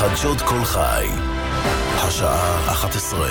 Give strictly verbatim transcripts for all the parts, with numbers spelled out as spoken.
חדשות כל חי, השעה אחת עשרה.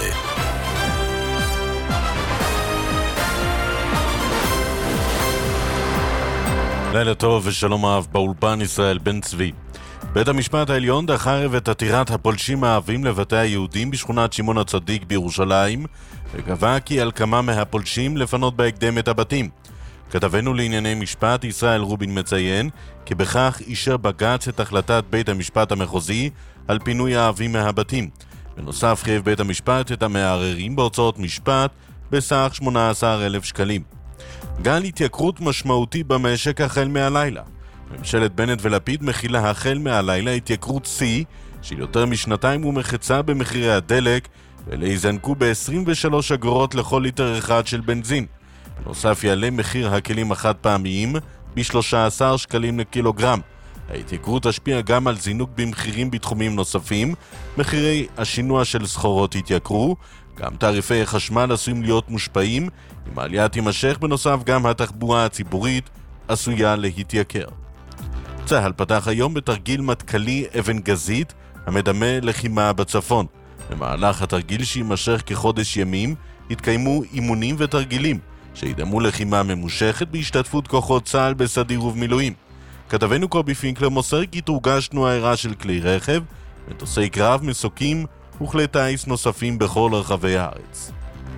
לילה טוב ושלום אהב, באולפן ישראל בן צבי. בית המשפט העליון דחה ערב את עתירת הפולשים הערבים לבתי היהודים בשכונת שמעון הצדיק בירושלים, וקבע כי על כמה מהפולשים לפנות בהקדם את הבתים. כתבנו לענייני משפט ישראל רובין מציין כי בכך אישר בג"ץ את החלטת בית המשפט המחוזי על פינוי הערבים מהבתים. בנוסף חייב בית המשפט את המערערים בהוצאות משפט בסך שמונה עשר אלף שקלים. גל התייקרות משמעותי במשק החל מהלילה. ממשלת בנט ולפיד מכילה החל מהלילה התייקרות שיא של יותר משנתיים ומחצה במחירי הדלק, ולהיזנקו ב-עשרים ושלוש אגורות לכל ליטר אחד של בנזין. בנוסף יעלה מחיר הכלים החד פעמיים ב-שלושה עשר שקלים לקילוגרם. ההתייקרות תשפיע גם על זינוק במחירים בתחומים נוספים, מחירי השינוע של סחורות התייקרו, גם תעריפי החשמל עשויים להיות מושפעים, אם העלייה תימשך. בנוסף גם התחבורה הציבורית עשויה להתייקר. צה"ל פתח היום בתרגיל מטכ"לי אבן גזית המדמה לחימה בצפון. במהלך התרגיל שימשך כחודש ימים התקיימו אימונים ותרגילים שידמו לחימה ממושכת בהשתתפות כוחות צה"ל בסדיר ובמילואים. כתבנו קובי פינקלר מוסר כי תורגש תנועה ערה של כלי רכב, מטוסי קרב, מסוקים וכלי טיס נוספים בכל רחבי הארץ.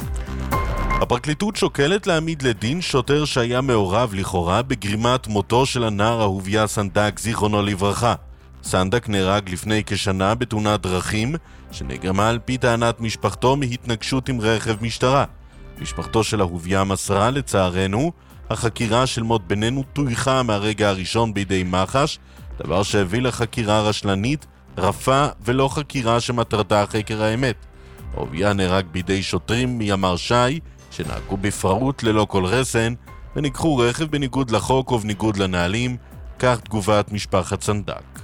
הפרקליטות שוקלת להעמיד לדין שוטר שהיה מעורב לכאורה בגרימת מותו של הנער אהוביה סנדק זיכרונו לברכה. סנדק נהרג לפני כשנה בתאונת דרכים שנגרמה על פי טענת משפחתו מהתנגשות עם רכב משטרה. משפחתו של אהוביה מסרה לצערנו, החקירה של מות בנינו תויכה מהרגע הראשון בידי מח"ש, דבר שהביא לחקירה רשלנית, רפה ולא חקירה שמטרתה חקר האמת. אהוביה נהרג בידי שוטרים מימ"ר ש"י שנהגו בפראות ללא כל רסן וניקחו רכב בניגוד לחוק ובניגוד לנהלים, כך תגובת משפחת סנדק.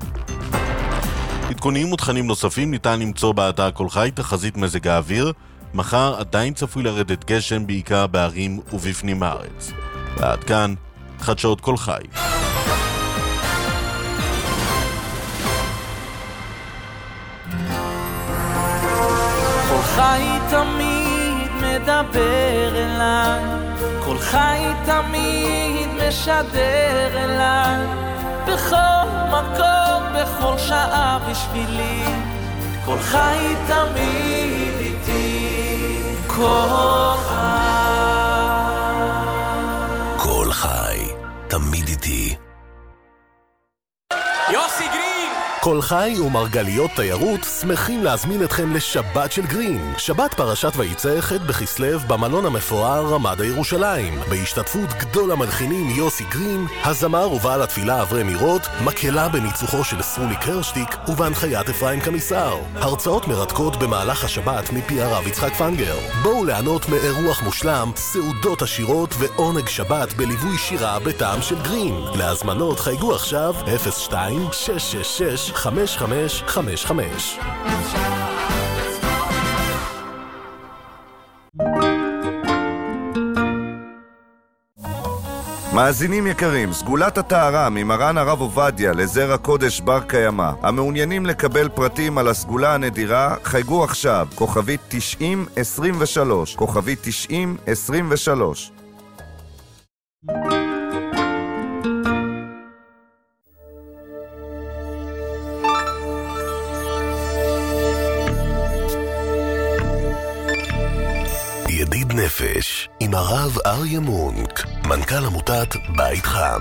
עדכונים ותכנים נוספים ניתן למצוא באתר כל חי. תחזית מזג האוויר, מחר עדיין צפוי לרדת גשם בעיקר בערים ובפנים הארץ. ועד כאן חדשות כל חי. כל חי תמיד מדבר אליי, כל חי תמיד משדר אליי, בכל מקום, בכל שעה בשבילי, כל חי תמיד איתי, כל חי. כל חי, תמיד איתי. יוסי גרין! כל חי ומרגליות תיירות שמחים להזמין אתכם לשבת של גרין. שבת פרשת ויצא ח' בכסלו במלון המפואר רמדה ירושלים. בהשתתפות גדול המלחינים יוסי גרין, הזמר ובעל התפילה אברי מירות, מקהלה בניצוחו של סרולי קרשטיק ובהנחיית אפרים קמיסר. הרצאות מרתקות במהלך השבת מפי הרב יצחק פנגר. בואו ליהנות מאירוח מושלם, סעודות עשירות ועונג שבת בליווי שירה בטעם של גרין. להזמנות חייגו עכשיו אפס שתיים שש שש שש חמש חמש חמש חמש. מאזינים יקרים, סגולת הטהרה ממרן הרב עובדיה לזרע קודש בר קיימא, המעוניינים לקבל פרטים על הסגולה הנדירה, חייגו עכשיו, כוכבית תשעים עשרים ושלוש, כוכבית תשעים עשרים ושלוש. ידיד נפש עם הרב אריה מונק, מנכ"ל עמותת בית חם.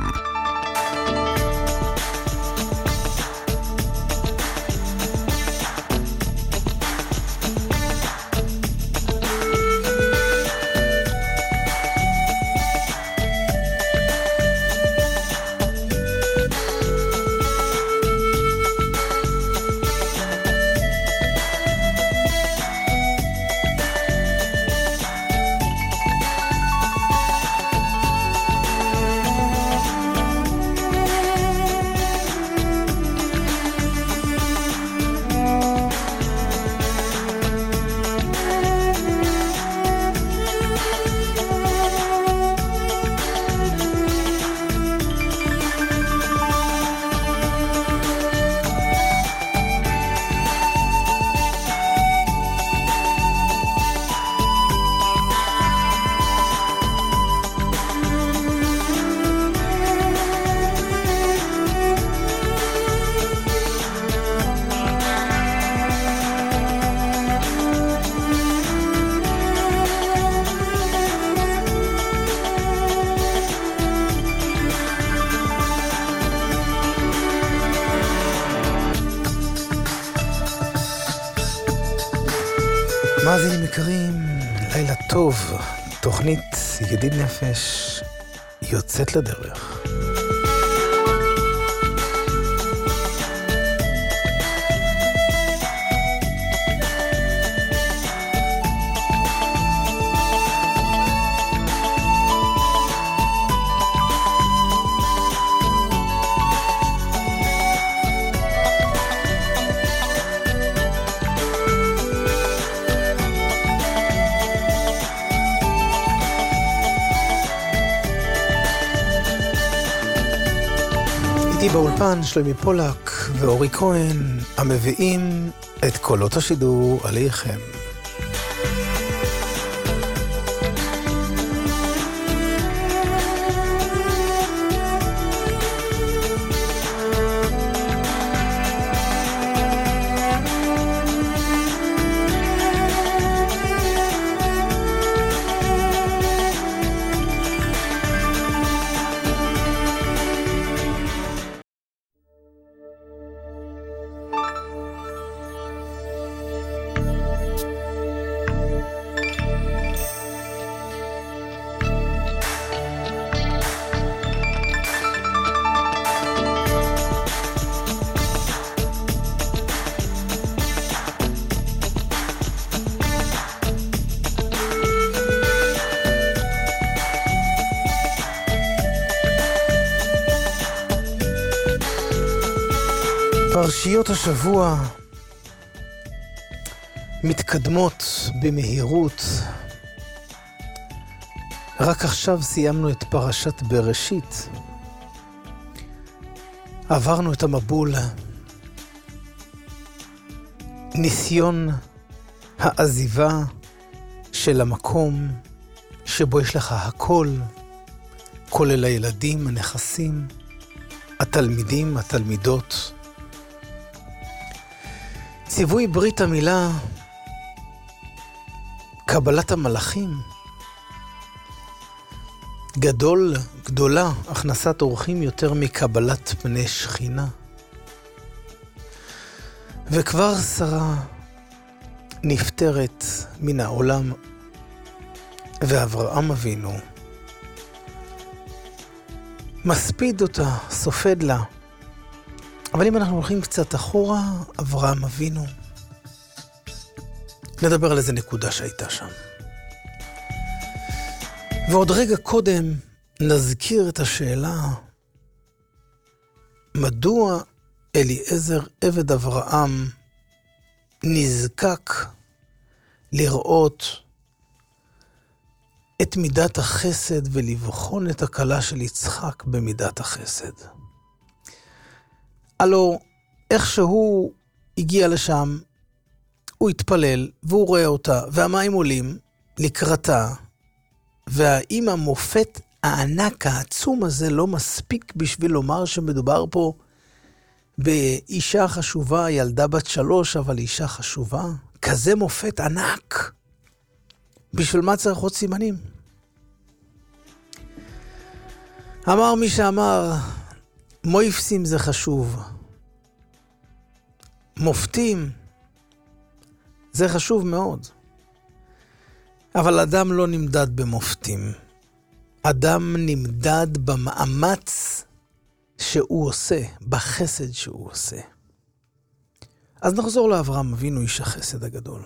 מאזינים יקרים, לילה טוב, תוכנית ידיד נפש יוצאת לדרך. באולפן שלומי פולק ואורי כהן המביאים את קולות השידור עליכם. פרשיות השבוע מתקדמות במהירות. רק עכשיו סיימנו את פרשת בראשית. עברנו את המבול. ניסיון העזיבה של המקום שבו יש לך הכל, כולל הילדים, הנכסים, התלמידים, התלמידות. ציווי ברית המילה, קבלת המלאכים, גדול, גדולה, הכנסת אורחים יותר מקבלת פני שכינה. וכבר שרה נפטרת מן העולם, ואברהם אבינו מספיד אותה, סופד לה. אבל אם אנחנו הולכים קצת אחורה, אברהם אבינו, נדבר על איזה נקודה שהייתה שם. ועוד רגע קודם נזכיר את השאלה, מדוע אליעזר עבד אברהם נזקק לראות את מידת החסד ולבחון את הקלה של יצחק במידת החסד. הלו, איך שהוא הגיע לשם, הוא התפלל, והוא רואה אותה, והמים עולים לקראתה, והאם המופת הענק העצום הזה לא מספיק בשביל לומר שמדובר פה באישה חשובה, ילדה בת שלוש, אבל אישה חשובה, כזה מופת ענק, בשביל מה צריך עוד סימנים? אמר מי שאמר, מויפסים זה חשוב. מופתים זה חשוב מאוד. אבל אדם לא נמדד במופתים. אדם נמדד במאמץ שהוא עושה, בחסד שהוא עושה. אז נחזור לאברהם אבינו, איש החסד הגדול.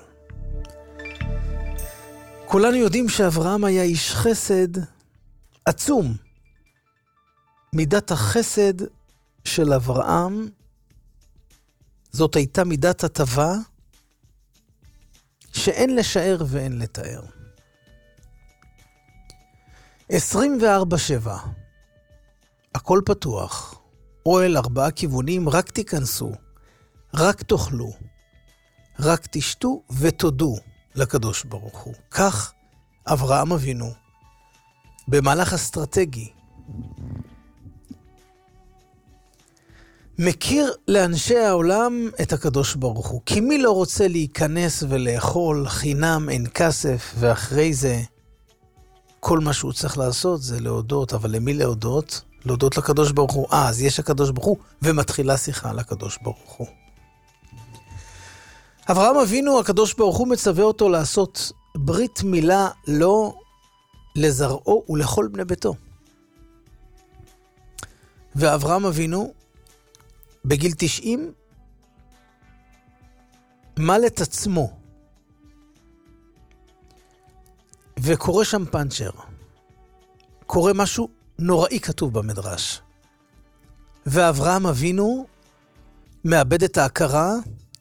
כולנו יודעים שאברהם היה איש חסד עצום. מידת החסד של אברהם, זאת הייתה מידת הטבה שאין לשער ואין לתאר. עשרים וארבע שבע, הכל פתוח, אוהל ארבעה כיוונים, רק תיכנסו, רק תאכלו, רק תשתו ותודו לקדוש ברוך הוא. כך אברהם אבינו, במהלך אסטרטגי, מכיר לאנשי העולם את הקדוש ברוך הוא. כי מי לא רוצה להיכנס ולאכול חינם אין כסף, ואחרי זה כל מה שהוא צריך לעשות זה להודות. אבל למי להודות? להודות לקדוש ברוך הוא. אה, אז יש הקדוש ברוך הוא, ומתחילה שיחה על הקדוש ברוך הוא. אברהם אבינו, הקדוש ברוך הוא מצווה אותו לעשות ברית מילה לו, לזרעו ולכל בני ביתו. ואברהם אבינו, בגיל תשעים, מל את עצמו, וקורא שם פנצ'ר. קורא משהו נוראי כתוב במדרש. ואברהם אבינו מאבד את ההכרה,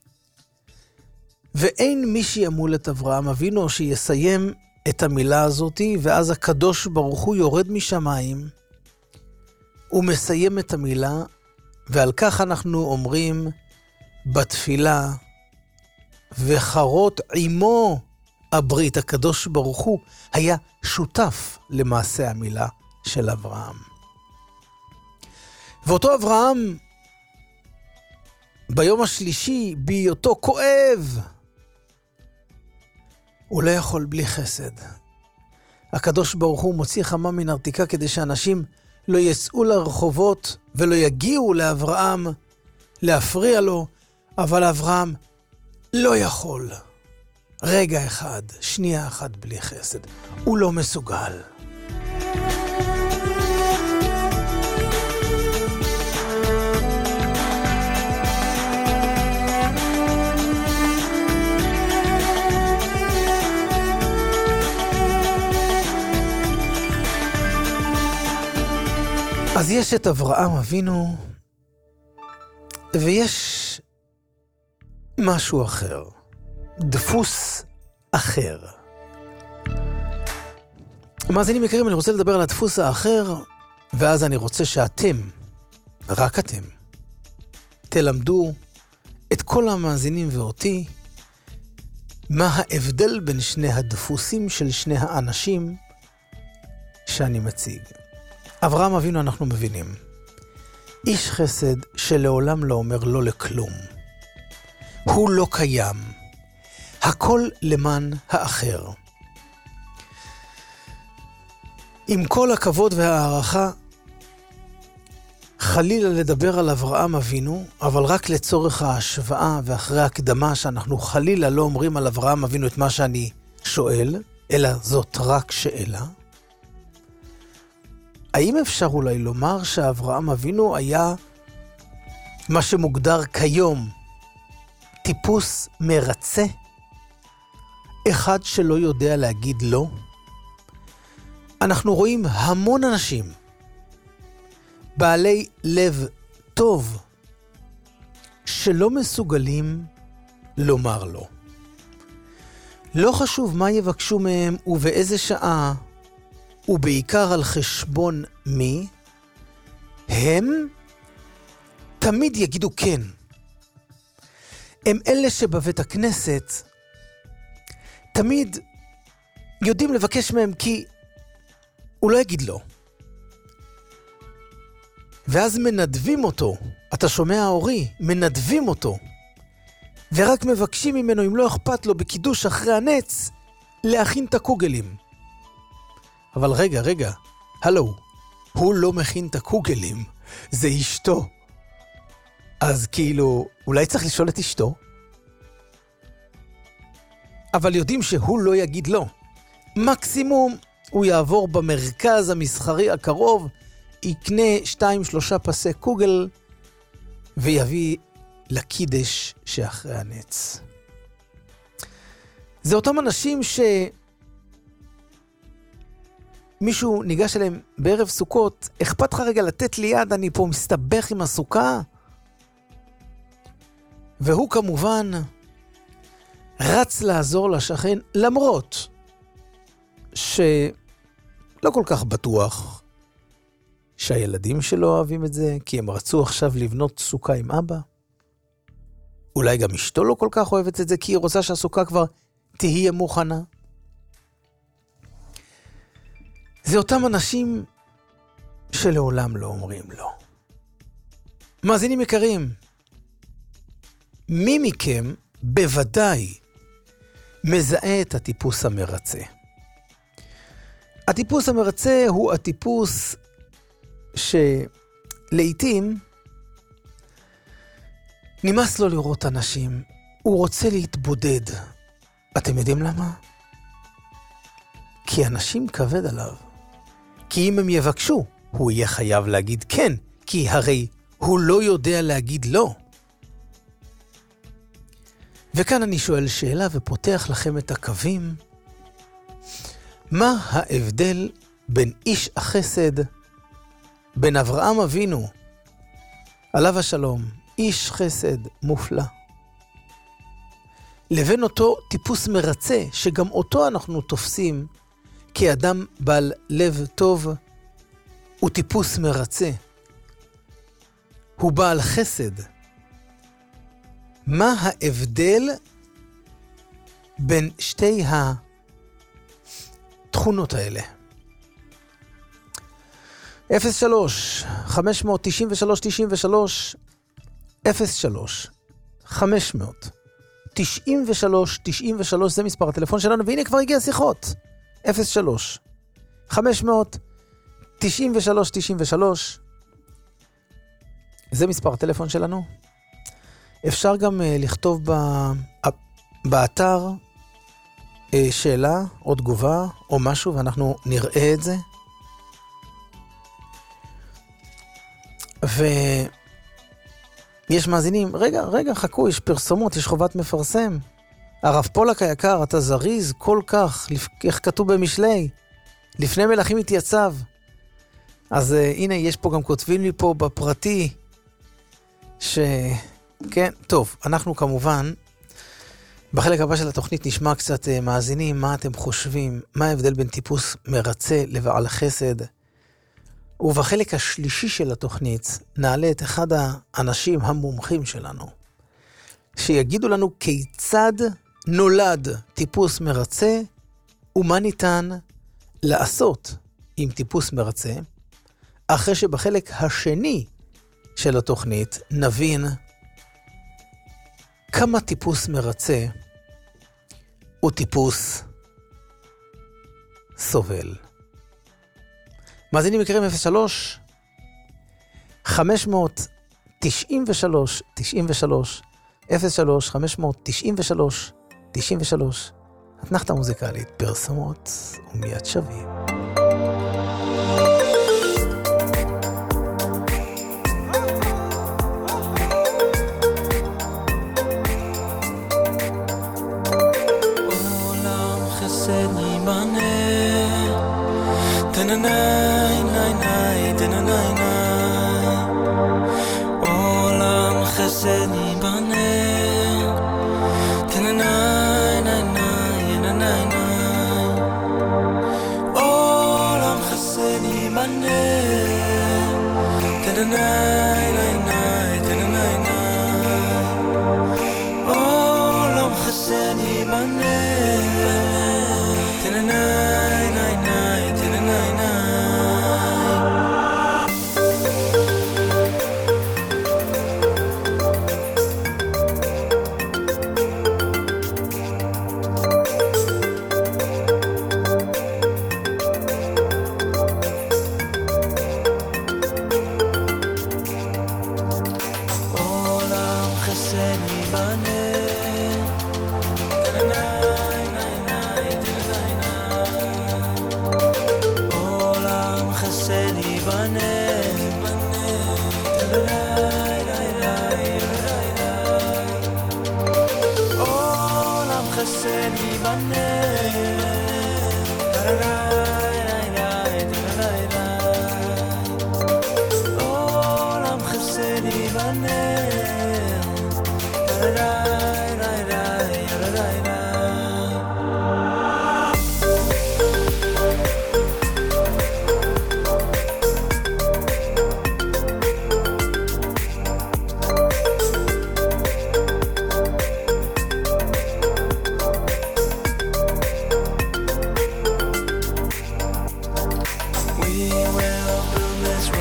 ואין מי שימול את אברהם אבינו או שיסיים את המילה הזאת, ואז הקדוש ברוך הוא יורד משמיים, ומסיים את המילה, ועל כך אנחנו אומרים בתפילה, וחרות עמו הברית. הקדוש ברוך הוא היה שותף למעשה המילה של אברהם. ואותו אברהם, ביום השלישי, בהיותו כואב, הוא לא יכול בלי חסד. הקדוש ברוך הוא מוציא חמה מן ארתיקה כדי שאנשים לא יצאו לרחובות ולא יגיעו לאברהם להפריע לו, אבל אברהם לא יכול. רגע אחד, שנייה אחת בלי חסד. הוא לא מסוגל. אז יש את אברהם אבינו, ויש משהו אחר, דפוס אחר. מאזינים יקרים, אני רוצה לדבר על הדפוס האחר, ואז אני רוצה שאתם, רק אתם, תלמדו את כל המאזינים ואותי, מה ההבדל בין שני הדפוסים של שני האנשים שאני מציג. אברהם אבינו אנחנו מבינים. איש חסד שלעולם לא אומר לא לכלום. הוא לא קיים. הכל למען האחר. עם כל הכבוד והערכה, חלילה לדבר על אברהם אבינו, אבל רק לצורך ההשוואה ואחרי הקדמה שאנחנו חלילה לא אומרים על אברהם אבינו את מה שאני שואל, אלא זאת רק שאלה. האם אפשר אולי לומר שאברהם אבינו היה מה שמוגדר כיום טיפוס מרצה? אחד שלא יודע להגיד לא? אנחנו רואים המון אנשים בעלי לב טוב שלא מסוגלים לומר לא. לא חשוב מה יבקשו מהם ובאיזה שעה, ובעיקר על חשבון מי, הם תמיד יגידו כן. הם אלה שבבית הכנסת תמיד יודעים לבקש מהם כי הוא לא יגיד לא. ואז מנדבים אותו, אתה שומע אורי, מנדבים אותו, ורק מבקשים ממנו, אם לא אכפת לו בקידוש אחרי הנץ, להכין את הקוגלים. אבל רגע, רגע, הלו, הוא לא מכין את הקוגלים, זה אשתו. אז כאילו, אולי צריך לשאול את אשתו? אבל יודעים שהוא לא יגיד לא. מקסימום הוא יעבור במרכז המסחרי הקרוב, יקנה שתיים שלושה פסי קוגל, ויביא לקידש שאחרי הנץ. זה אותם אנשים ש... מישהו ניגש אליהם בערב סוכות, אכפת לך רגע לתת לי יד, אני פה מסתבך עם הסוכה? והוא כמובן רץ לעזור לשכן, למרות שלא כל כך בטוח שהילדים שלו אוהבים את זה, כי הם רצו עכשיו לבנות סוכה עם אבא. אולי גם אשתו לא כל כך אוהבת את זה, כי היא רוצה שהסוכה כבר תהיה מוכנה. זה אותם אנשים שלעולם לא אומרים לא. מאזינים יקרים, מי מכם בוודאי מזהה את הטיפוס המרצה? הטיפוס המרצה הוא הטיפוס שלעיתים נמאס לו לראות אנשים, הוא רוצה להתבודד. אתם יודעים למה? כי אנשים כבד עליו. כי אם הם יבקשו, הוא יהיה חייב להגיד כן, כי הרי הוא לא יודע להגיד לא. וכאן אני שואל שאלה ופותח לכם את הקווים. מה ההבדל בין איש החסד, בין אברהם אבינו, עליו השלום, איש חסד מופלא, לבין אותו טיפוס מרצה, שגם אותו אנחנו תופסים כאדם בעל לב טוב, הוא טיפוס מרצה. הוא בעל חסד. מה ההבדל בין שתי התכונות האלה? אפס שלוש חמש תשע שלוש תשע שלוש אפס שלוש חמש תשעים ושלוש תשעים ושלוש זה מספר הטלפון שלנו, והנה כבר הגיע שיחות. אפס שלוש חמש תשעים ושלוש תשעים ושלוש זה מספר הטלפון שלנו. אפשר גם uh, לכתוב ב... באתר uh, שאלה או תגובה או משהו, ואנחנו נראה את זה. ויש מאזינים, רגע, רגע, חכו, יש פרסומות, יש חובת מפרסם. הרב פולק היקר, אתה זריז כל כך, איך כתוב במשלי, לפני מלכים התייצב. אז uh, הנה, יש פה גם כותבים לי פה בפרטי, ש... כן, טוב, אנחנו כמובן, בחלק הבא של התוכנית נשמע קצת uh, מאזינים, מה אתם חושבים, מה ההבדל בין טיפוס מרצה לבעל חסד. ובחלק השלישי של התוכנית נעלה את אחד האנשים המומחים שלנו, שיגידו לנו כיצד נולד טיפוס מרצה, ומה ניתן לעשות עם טיפוס מרצה, אחרי שבחלק השני של התוכנית נבין כמה טיפוס מרצה הוא טיפוס סובל. מאזינים יקרים, אפס שלוש חמש תשעים ושלוש תשעים ושלוש אפס שלוש חמש תשעים ושלוש תשעים ושלוש. התנחת המוזיקלית, פרסומות ומיד שווים. עולם חסד ייבנה, תננאי נאי נאי תננאי נאי, עולם חסד ייבנה, תננאי נאי נאי תננאי נאי, עולם חסד ייבנה, תננאי נאי נאי תננאי נאי, עולם חסד ייבנה, תננאי נאי נאי תננאי נאי.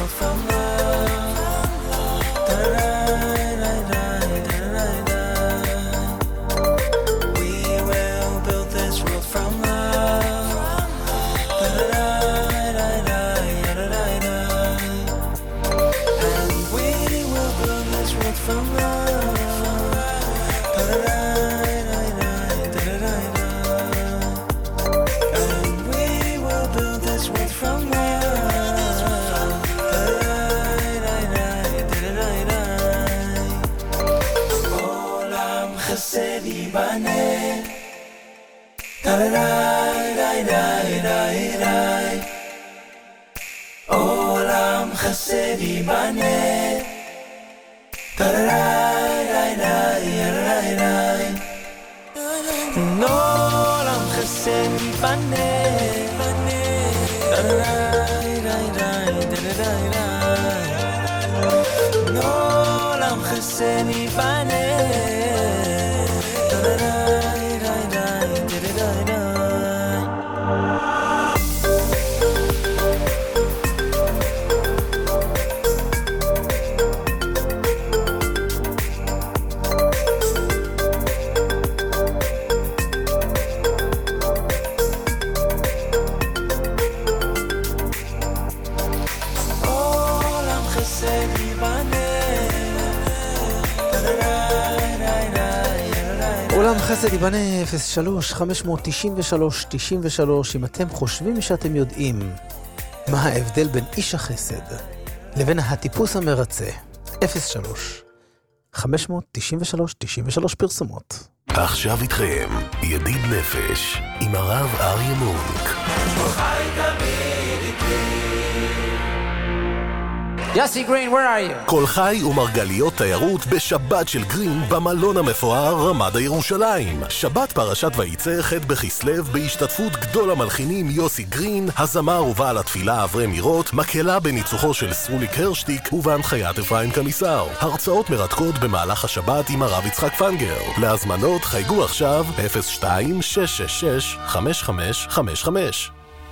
Da-da-da-da-da-da-da. ייבנה טללי לי לי לי לי עולם חסד ייבנה טללי לי לי לי לי עולם חסד ייבנה טללי לי לי לי לי עולם חסד ייבנה עולם חסד ייבנה אפס שלוש חמש תשע שלוש תשע שלוש. אם אתם חושבים שאתם יודעים מה ההבדל בין איש החסד לבין הטיפוס המרצה, אפס שלוש חמש תשע שלוש תשע שלוש פרסומות. עכשיו איתכם ידיד נפש עם הרב אריה מונק. יסי גרין, where are you? כל חי ומרגליות תיירות בשבת של גרין במלון המפואר רמדה ירושלים. שבת פרשת וייצא ח' בכסלו בהשתתפות גדול המלחינים יוסי גרין, הזמר ובעל התפילה אברהם מירות, מקהלה בניצוחו של סרוליק הרשטיק ובהנחיית אפרים קמיסר. הרצאות מרתקות במהלך השבת עם הרב יצחק פנגר. להזמנות חייגו עכשיו אפס שתיים שש שש שש חמש חמש חמש חמש.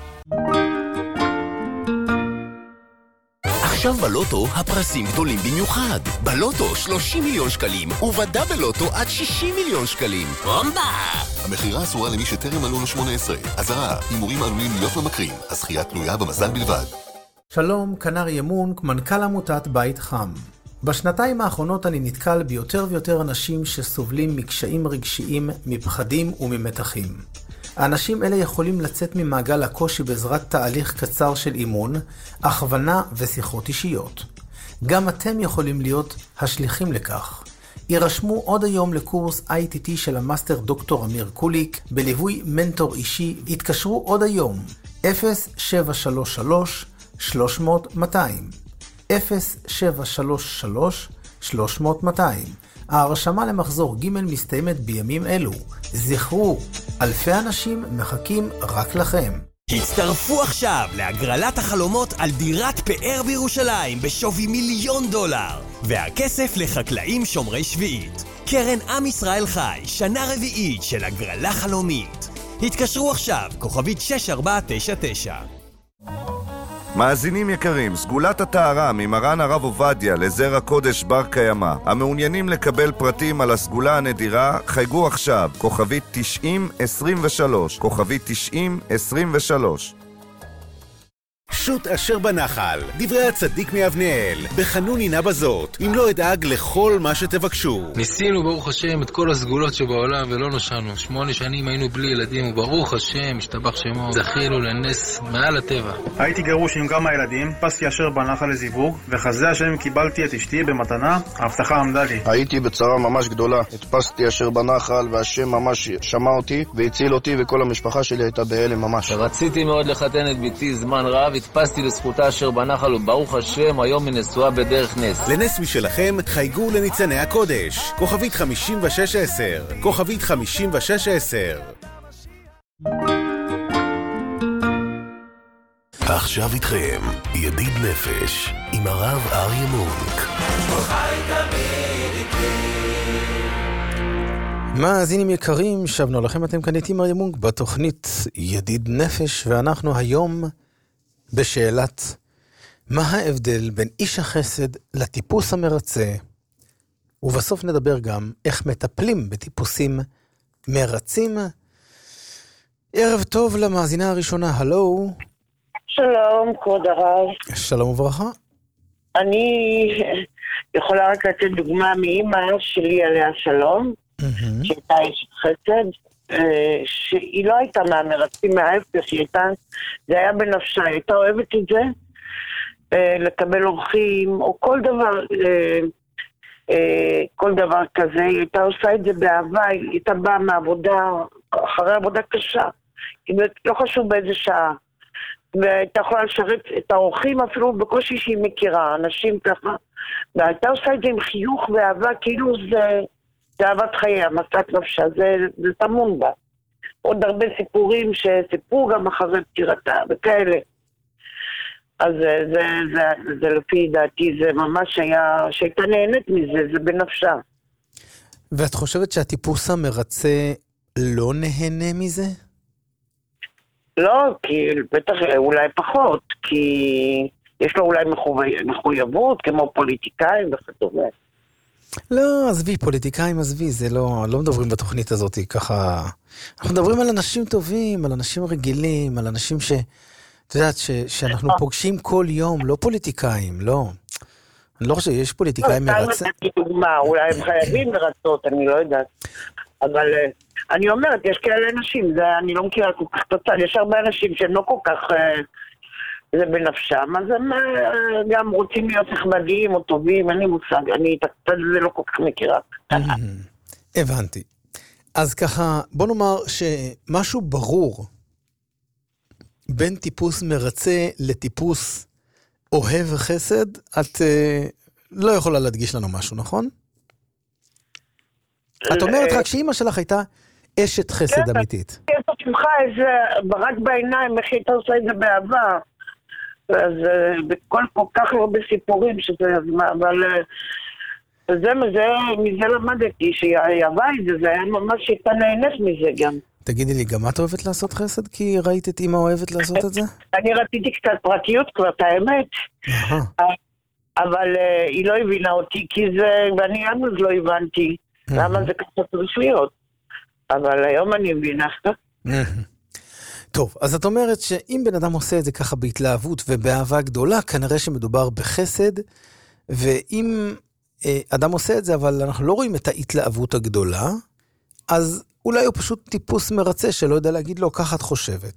עכשיו בלוטו הפרסים גדולים במיוחד. בלוטו שלושים מיליון שקלים, ובדה בלוטו עד שישים מיליון שקלים. רומבה! המחירה אסורה למי שטרם מלאו לו שמונה עשרה. אזהרה, הימורים עלולים להיות ממכרים. הזכייה תלויה במזל בלבד. שלום, כאן אריה מונק, מנכ"ל עמותת בית חם. בשנתיים האחרונות אני נתקל ביותר ויותר אנשים שסובלים מקשיים רגשיים, מפחדים וממתחים. האנשים אלה יכולים לצאת ממעגל הקושי בעזרת תהליך קצר של אימון, הכוונה ושיחות אישיות. גם אתם יכולים להיות השליחים לכך. יירשמו עוד היום לקורס איי טי טי של המאסטר דוקטור אמיר קוליק, בליווי מנטור אישי. התקשרו עוד היום, אפס שבע שלוש שלוש שלוש מאות מאתיים. אפס שבע שלוש שלוש שלוש מאות מאתיים. ההרשמה למחזור ג' מסתיימת בימים אלו. זכרו, אלפי אנשים מחכים רק לכם. הצטרפו עכשיו להגרלת החלומות על דירת פאר בירושלים בשווי מיליון דולר, והכסף לחקלאים שומרי שביעית. קרן עם ישראל חי, שנה רביעית של הגרלה חלומית. התקשרו עכשיו, כוכבית שש ארבע תשע תשע. מאזינים יקרים, סגולת הטהרה ממרן הרב עובדיה לזרע קודש בר קיימא, המעוניינים לקבל פרטים על הסגולה הנדירה, חייגו עכשיו, כוכבית תשעים עשרים ושלוש, כוכבית תשעים עשרים ושלוש. שוט אשר בנחל, דברי הצדיק מאבנאל, בחנוני נא בזאת, אם לא אדאג לכל מה שתבקשו. ניסינו ברוך השם את כל הסגולות שבעולם ולא נושענו. שמונה שנים היינו בלי ילדים וברוך השם, השתבח שמו, זכינו לנס מעל הטבע. הייתי גרוש עם כמה ילדים, פסתי אשר בנחל לזיווג, וחזה השם קיבלתי את אשתי במתנה, ההבטחה עמדה לי. הייתי בצרה ממש גדולה, הדפסתי אשר בנחל והשם ממש שמע אותי והציל אותי, וכל המשפחה שלי הייתה בהלם ממש. רציתי מאוד לחתן את ביתי זמן רב, התפסתי לזכותה אשר בנחל, וברוך השם היום היא נשואה בדרך נס. לנס משלכם חייגו לניצני הקודש, כוכבית חמישים ושש עשר, כוכבית חמישים ושש עשר. עכשיו איתכם ידיד נפש עם הרב אריה מונק. מאזינים יקרים, שבנו לכם, אתם כאן איתי אריה מונק בתוכנית ידיד נפש, ואנחנו היום בשאלת מה ההבדל בין איש החסד לטיפוס המרצה, ובסוף נדבר גם איך מטפלים בטיפוסים מרצים. ערב טוב למאזינה הראשונה, הלו. שלום, כבוד הרב. שלום וברכה. אני יכולה רק לתת דוגמה מאמא שלי עליה שלום, mm-hmm. שהייתה איש חסד, שהיא לא הייתה מהמרצים, מההפך, היא הייתה, זה היה בנפשה, היא הייתה אוהבת את זה, לקבל אורחים, או כל דבר, כל דבר כזה, היא הייתה עושה את זה באהבה, היא הייתה באה מעבודה, אחרי עבודה קשה, היא לא חשוב באיזה שעה, והייתה יכולה לשרת את האורחים אפילו בקושי שהיא מכירה, אנשים ככה, והייתה עושה את זה עם חיוך ואהבה, כאילו זה, זה אהבת חייה, משאת נפשה, זה, זה תמון בה. עוד הרבה סיפורים שסיפרו גם אחרי פטירתה וכאלה. אז זה, זה, זה, זה לפי דעתי, זה ממש היה, שהייתה נהנית מזה, זה בנפשה. ואת חושבת שהטיפוס המרצה לא נהנה מזה? לא, כי בטח אולי פחות, כי יש לו אולי מחויבות, כמו פוליטיקאים וכדומה. לא, עזבי, פוליטיקאים עזבי, זה לא, לא מדברים בתוכנית הזאת ככה. אנחנו מדברים על אנשים טובים, על אנשים רגילים, על אנשים ש... את יודעת, ש, שאנחנו פוגשים כל יום, לא פוליטיקאים, לא. אני לא חושב, יש פוליטיקאים מרצה. דוגמה, אולי הם חייבים לרצות, אני לא יודעת. אבל אני אומרת, יש כאלה אנשים, זה, אני לא מכירה כל כך תוצאה, יש הרבה אנשים שהם לא כל כך, זה בנפשם, אז הם גם רוצים להיות נחמדים או טובים, אין לי מושג, אני את זה לא כל כך מכירה. הבנתי. אז ככה, בוא נאמר שמשהו ברור, בין טיפוס מרצה לטיפוס אוהב וחסד, את אה, לא יכולה להדגיש לנו משהו, נכון? את אומרת רק שאמא שלך הייתה אשת חסד אמיתית. כן, יש לך איזה, רק בעיניים, איך הייתה עושה את זה באהבה. אז בכל כל כך לא בסיפורים שזה, אבל זה, מזה למדתי, שהיא אהבה את זה, זה היה ממש הייתה נהנית מזה גם. תגידי לי, גם את אוהבת לעשות חסד? כי ראית את אמא אוהבת לעשות את זה? אני רציתי קצת פרטיות כבר, את האמת. אבל היא לא הבינה אותי, כי זה, ואני אז לא הבנתי למה זה ככה צריך להיות. אבל היום אני מבינה. טוב, אז את אומרת שאם בן אדם עושה את זה ככה בהתלהבות ובאהבה גדולה, כנראה שמדובר בחסד, ואם אדם עושה את זה, אבל אנחנו לא רואים את ההתלהבות הגדולה, אז אולי הוא פשוט טיפוס מרצה שלא יודע להגיד לו, ככה את חושבת.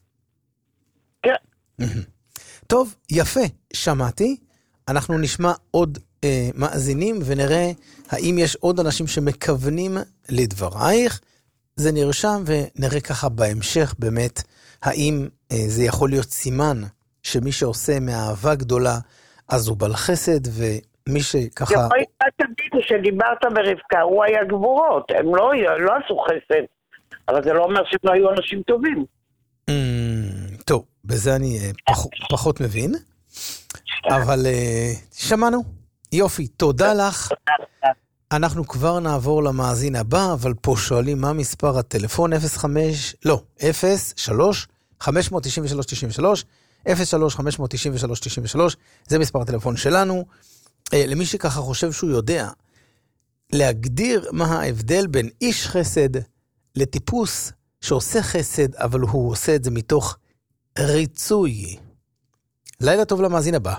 כן. טוב, יפה, שמעתי. אנחנו נשמע עוד אה, מאזינים ונראה האם יש עוד אנשים שמכוונים לדברייך. זה נרשם ונראה ככה בהמשך באמת האם אה, זה יכול להיות סימן שמי שעושה מאהבה גדולה אז הוא בעל חסד ומי שככה... יכול להיות תגידו שדיברת ברבקה, הוא היה גבורות, הם לא, לא עשו חסד, אבל זה לא אומר שהם לא היו אנשים טובים. Mm, טוב, בזה אני אה, פח, פחות מבין, אבל אה, שמענו. יופי, תודה לך. אנחנו כבר נעבור למאזין הבא, אבל פה שואלים מה מספר הטלפון, אפס חמש, לא, אפס שלוש חמש תשע שלוש תשע שלוש, אפס שלוש חמש תשע שלוש תשע שלוש, זה מספר הטלפון שלנו. למי שככה חושב שהוא יודע להגדיר מה ההבדל בין איש חסד לטיפוס שעושה חסד, אבל הוא עושה את זה מתוך ריצוי. לילה טוב למאזין הבא.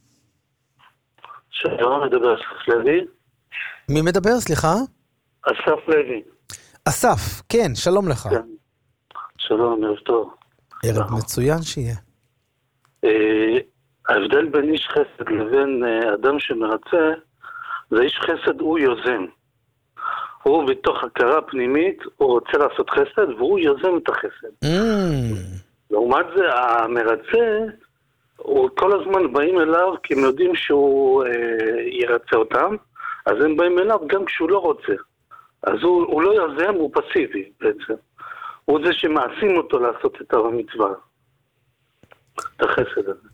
שלום, מדבר אסף לוי. מי מדבר, סליחה? אסף לוי. אסף, כן, שלום לך. כן. שלום, ערב טוב. ערב מצוין שיהיה. ההבדל בין איש חסד לבין אדם שמרצה, זה איש חסד הוא יוזם. הוא בתוך הכרה פנימית, הוא רוצה לעשות חסד, והוא יוזם את החסד. לעומת זה, המרצה, הוא כל הזמן באים אליו, כי הם יודעים שהוא אה, ירצה אותם, אז הם באים אליו גם כשהוא לא רוצה. אז הוא, הוא לא יוזם, הוא פסיבי בעצם. הוא זה שמעשים אותו לעשות את המצווה. את החסד הזה.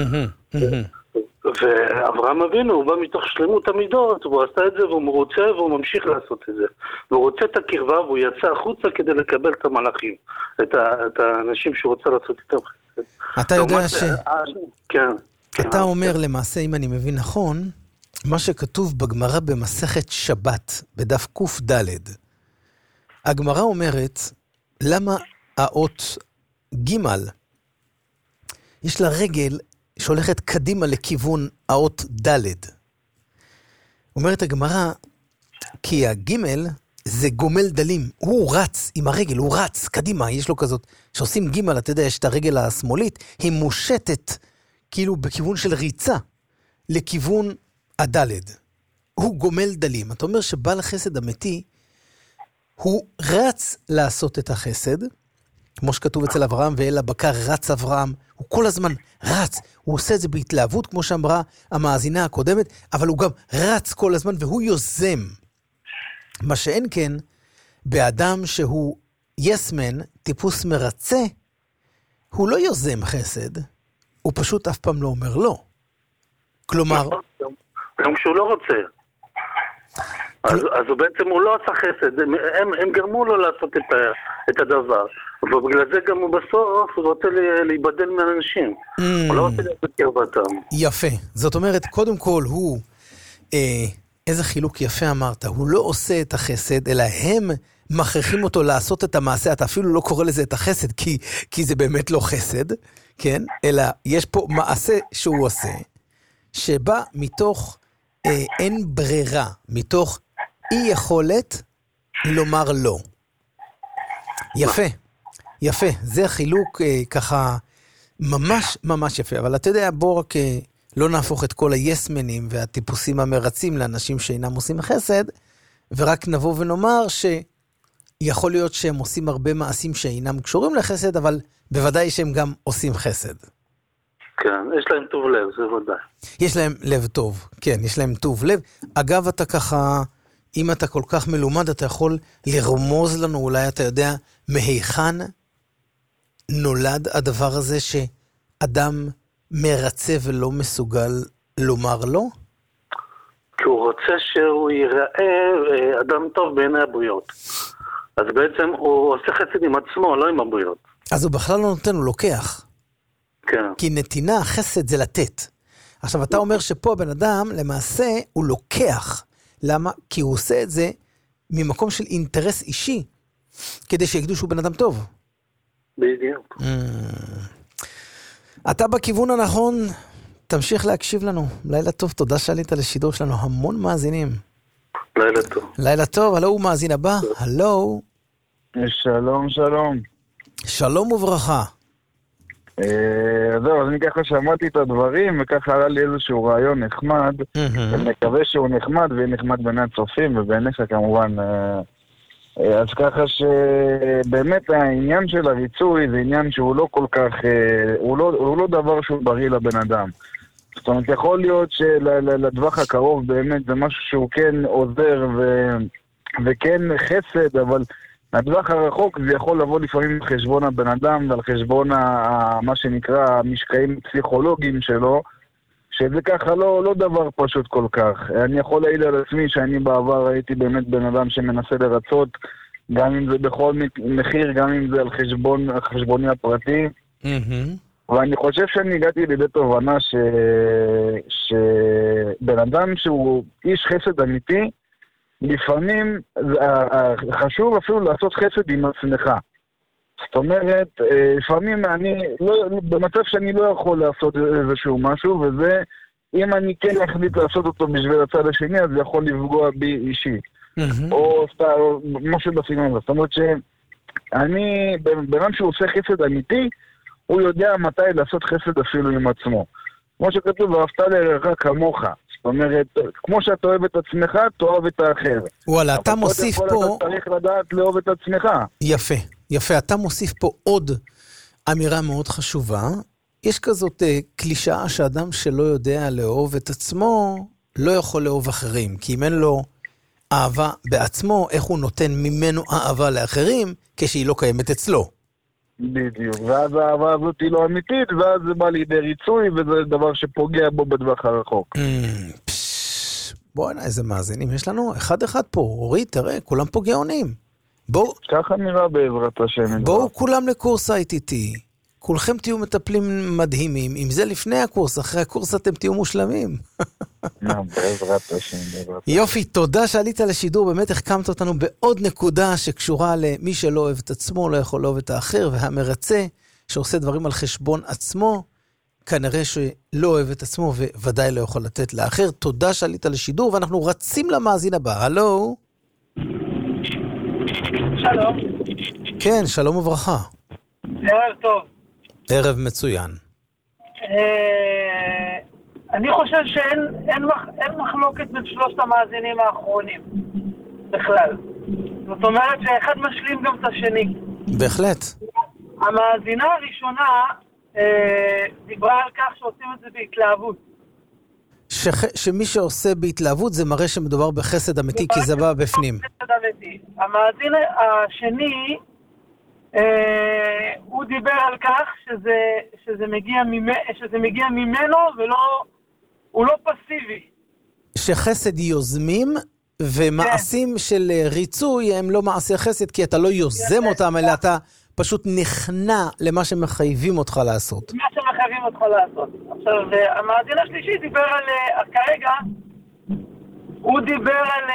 ואברהם אבינו, הוא בא מתוך שלמות המידות, והוא עשה את זה והוא מרוצה והוא ממשיך לעשות את זה. והוא רוצה את הקרבה והוא יצא החוצה כדי לקבל את המלאכים, את, ה, את האנשים שהוא רוצה לעשות איתם חסד. אתה יודע ש... כן. אתה אומר למעשה, אם אני מבין נכון, מה שכתוב בגמרא במסכת שבת, בדף קוף ד', הגמרא אומרת, למה האות ג' יש לה רגל שהולכת קדימה לכיוון האות ד'. אומרת הגמרא, כי הגימל זה גומל דלים, הוא רץ עם הרגל, הוא רץ קדימה, יש לו כזאת, שעושים גימל, אתה יודע, יש את הרגל השמאלית, היא מושטת כאילו בכיוון של ריצה, לכיוון הדלת. הוא גומל דלים. אתה אומר שבעל החסד אמיתי, הוא רץ לעשות את החסד, כמו שכתוב אצל אברהם, ואל הבקר רץ אברהם, הוא כל הזמן רץ, הוא עושה את זה בהתלהבות, כמו שאמרה המאזינה הקודמת, אבל הוא גם רץ כל הזמן, והוא יוזם. מה שאין כן, באדם שהוא יסמן, טיפוס מרצה, הוא לא יוזם חסד, הוא פשוט אף פעם לא אומר לא. כלומר... גם כשהוא לא רוצה. אז, אז הוא בעצם הוא לא עשה חסד, הם, הם, הם גרמו לו לעשות את, ה, את הדבר, ובגלל זה גם הוא בסוף הוא רוצה להיבדל מאנשים, mm. הוא לא רוצה להיות בקרבתם. יפה, זאת אומרת, קודם כל הוא, אה, איזה חילוק יפה אמרת, הוא לא עושה את החסד, אלא הם מכריחים אותו לעשות את המעשה, אתה אפילו לא קורא לזה את החסד, כי, כי זה באמת לא חסד, כן? אלא יש פה מעשה שהוא עושה, שבא מתוך אה, אין ברירה, מתוך אי יכולת לומר לא. יפה, יפה, זה החילוק אה, ככה ממש ממש יפה, אבל אתה יודע, בוא רק אה, לא נהפוך את כל היסמנים והטיפוסים המרצים לאנשים שאינם עושים חסד, ורק נבוא ונאמר שיכול להיות שהם עושים הרבה מעשים שאינם קשורים לחסד, אבל בוודאי שהם גם עושים חסד. כן, יש להם טוב לב, זה ודאי. יש להם לב טוב, כן, יש להם טוב לב. אגב, אתה ככה, אם אתה כל כך מלומד, אתה יכול לרמוז לנו, אולי אתה יודע, מהיכן נולד הדבר הזה שאדם מרצה ולא מסוגל לומר לו? כי הוא רוצה שהוא ייראה אדם טוב בעיני הבריות. אז בעצם הוא עושה חסד עם עצמו, לא עם הבריות. אז הוא בכלל לא נותן, הוא לוקח. כן. כי נתינה, חסד זה לתת. עכשיו, אתה אומר שפה הבן אדם, למעשה, הוא לוקח. למה? כי הוא עושה את זה ממקום של אינטרס אישי, כדי שיגדו שהוא בן אדם טוב. בדיוק. אתה בכיוון הנכון, תמשיך להקשיב לנו. לילה טוב, תודה שעלית לשידור שלנו. המון מאזינים. לילה טוב. לילה טוב, הלו הוא מאזין הבא. הלו. שלום, שלום. שלום וברכה. זהו, אז אני ככה שמעתי את הדברים, וככה עלה לי איזשהו רעיון נחמד, ומקווה שהוא נחמד, ויהיה נחמד בעיני הצופים, ובעיניך כמובן. אז ככה שבאמת העניין של הריצוי זה עניין שהוא לא כל כך, הוא לא, הוא לא דבר שהוא בריא לבן אדם. זאת אומרת, יכול להיות שלדווח הקרוב באמת זה משהו שהוא כן עוזר ו, וכן חסד, אבל הדווח הרחוק זה יכול לבוא לפעמים על חשבון הבן אדם ועל חשבון ה, מה שנקרא המשקעים הפסיכולוגיים שלו, שזה ככה לא, לא דבר פשוט כל כך. אני יכול להעיד על עצמי שאני בעבר הייתי באמת בן אדם שמנסה לרצות, גם אם זה בכל מחיר, גם אם זה על חשבון, על חשבוני הפרטי. Mm-hmm. ואני חושב שאני הגעתי לידי תובנה ש... שבן אדם שהוא איש חסד אמיתי, לפעמים חשוב אפילו לעשות חסד עם עצמך. זאת אומרת, לפעמים אני, לא, במצב שאני לא יכול לעשות איזשהו משהו, וזה, אם אני כן החליט לעשות אותו בשביל הצד השני, אז זה יכול לפגוע בי אישית. Mm-hmm. או משהו בסגנון הזה. זאת אומרת שאני, בן שהוא עושה חסד אמיתי, הוא יודע מתי לעשות חסד אפילו עם עצמו. כמו שכתוב, ואהבת לרעך כמוך. זאת אומרת, כמו שאתה אוהב את עצמך, תאהב את האחר. וואלה, אתה מוסיף פה... אתה צריך לדעת לאהוב את עצמך. יפה, יפה. אתה מוסיף פה עוד אמירה מאוד חשובה. יש כזאת uh, קלישאה שאדם שלא יודע לאהוב את עצמו, לא יכול לאהוב אחרים. כי אם אין לו אהבה בעצמו, איך הוא נותן ממנו אהבה לאחרים, כשהיא לא קיימת אצלו. בדיוק, ואז האהבה הזאת היא לא אמיתית, ואז זה בא לידי ריצוי, וזה דבר שפוגע בו בדווח הרחוק. בואי נה, איזה מאזינים יש לנו? אחד אחד פה, אורי, תראה, כולם פה גאונים. בואו... ככה נראה בעזרת השם. בואו כולם לקורס איי טי טי. כולכם תהיו מטפלים מדהימים. אם זה לפני הקורס, אחרי הקורס אתם תהיו מושלמים. בעזרת השם, בעזרת השם. יופי, תודה שעלית לשידור. באמת החכמת אותנו בעוד נקודה שקשורה למי שלא אוהב את עצמו, לא יכול לאהוב את האחר, והמרצה שעושה דברים על חשבון עצמו, כנראה שלא אוהב את עצמו וודאי לא יכול לתת לאחר. תודה שעלית לשידור, ואנחנו רצים למאזין הבא. הלו? שלום. כן, שלום וברכה. ערב טוב. ערב מצוין. אני חושב שאין אין מח, אין מחלוקת בין שלושת המאזינים האחרונים, בכלל. זאת אומרת שאחד משלים גם את השני. בהחלט. המאזינה הראשונה אה, דיברה על כך שעושים את זה בהתלהבות. שח... שמי שעושה בהתלהבות זה מראה שמדובר בחסד אמיתי, כי זה בא בפנים. חסד אמיתי. המאזין השני, אה, הוא דיבר על כך שזה, שזה, מגיע ממ... שזה מגיע ממנו ולא, הוא לא פסיבי. שחסד יוזמים, ומעשים כן. של ריצוי הם לא מעשי חסד, כי אתה לא יוזם כן. אותם, אלא אתה פשוט נכנע למה שמחייבים אותך לעשות. מה שמחייבים אותך לעשות. עכשיו, המאזין השלישי דיבר על, כרגע, הוא דיבר על,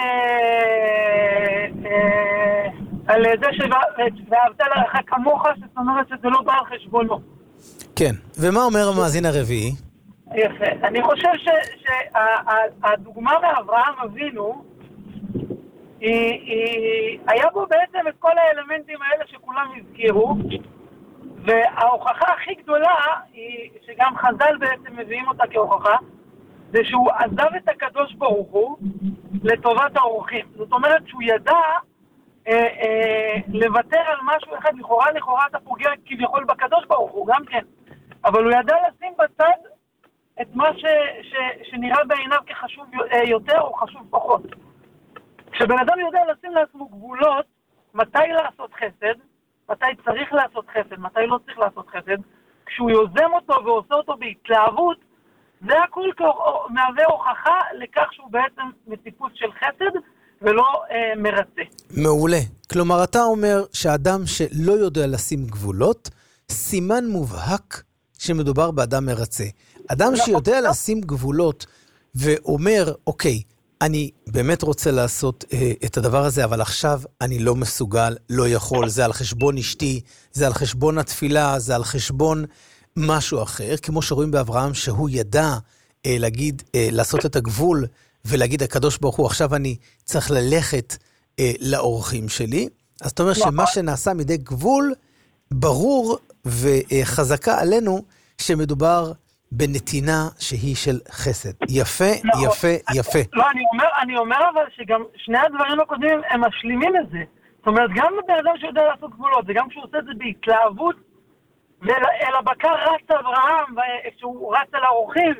על זה שאהבת לרעך כמוך, זאת אומרת שזה לא בא על חשבונו. כן, ומה אומר המאזין הרביעי? יפה. אני חושב שהדוגמה מאברהם אבינו, היא, היא, היה בו בעצם את כל האלמנטים האלה שכולם הזכירו, וההוכחה הכי גדולה, היא, שגם חז"ל בעצם מביאים אותה כהוכחה, זה שהוא עזב את הקדוש ברוך הוא לטובת האורחים. זאת אומרת שהוא ידע אה, אה, לוותר על משהו אחד, לכאורה לכאורה אתה פוגע כביכול בקדוש ברוך הוא, גם כן. אבל הוא ידע לשים בצד את מה ש, ש, שנראה בעיניו כחשוב יותר או חשוב פחות. כשבן אדם יודע לשים לעצמו גבולות, מתי לעשות חסד, מתי צריך לעשות חסד, מתי לא צריך לעשות חסד, כשהוא יוזם אותו ועושה אותו בהתלהבות, זה הכל מהווה הוכחה לכך שהוא בעצם מטיפוס של חסד ולא אה, מרצה. מעולה. כלומר, אתה אומר שאדם שלא יודע לשים גבולות, סימן מובהק שמדובר באדם מרצה. אדם שיודע לשים גבולות ואומר, אוקיי, אני באמת רוצה לעשות אה, את הדבר הזה, אבל עכשיו אני לא מסוגל, לא יכול, זה על חשבון אשתי, זה על חשבון התפילה, זה על חשבון משהו אחר, כמו שרואים באברהם שהוא ידע אה, להגיד, אה, לעשות את הגבול, ולהגיד הקדוש ברוך הוא, עכשיו אני צריך ללכת אה, לאורחים שלי. אז אתה אומר שמה שנעשה מדי גבול, ברור וחזקה עלינו, שמדובר בנתינה שהיא של חסד. יפה, יפה, יפה. לא, אני אומר, אני אומר אבל שגם שני הדברים הקודמים הם משלימים את זה. זאת אומרת, גם בן אדם שיודע לעשות גבולות, וגם כשהוא עושה את זה בהתלהבות, ואל הבקר רץ אברהם, כשהוא רץ על האורחים,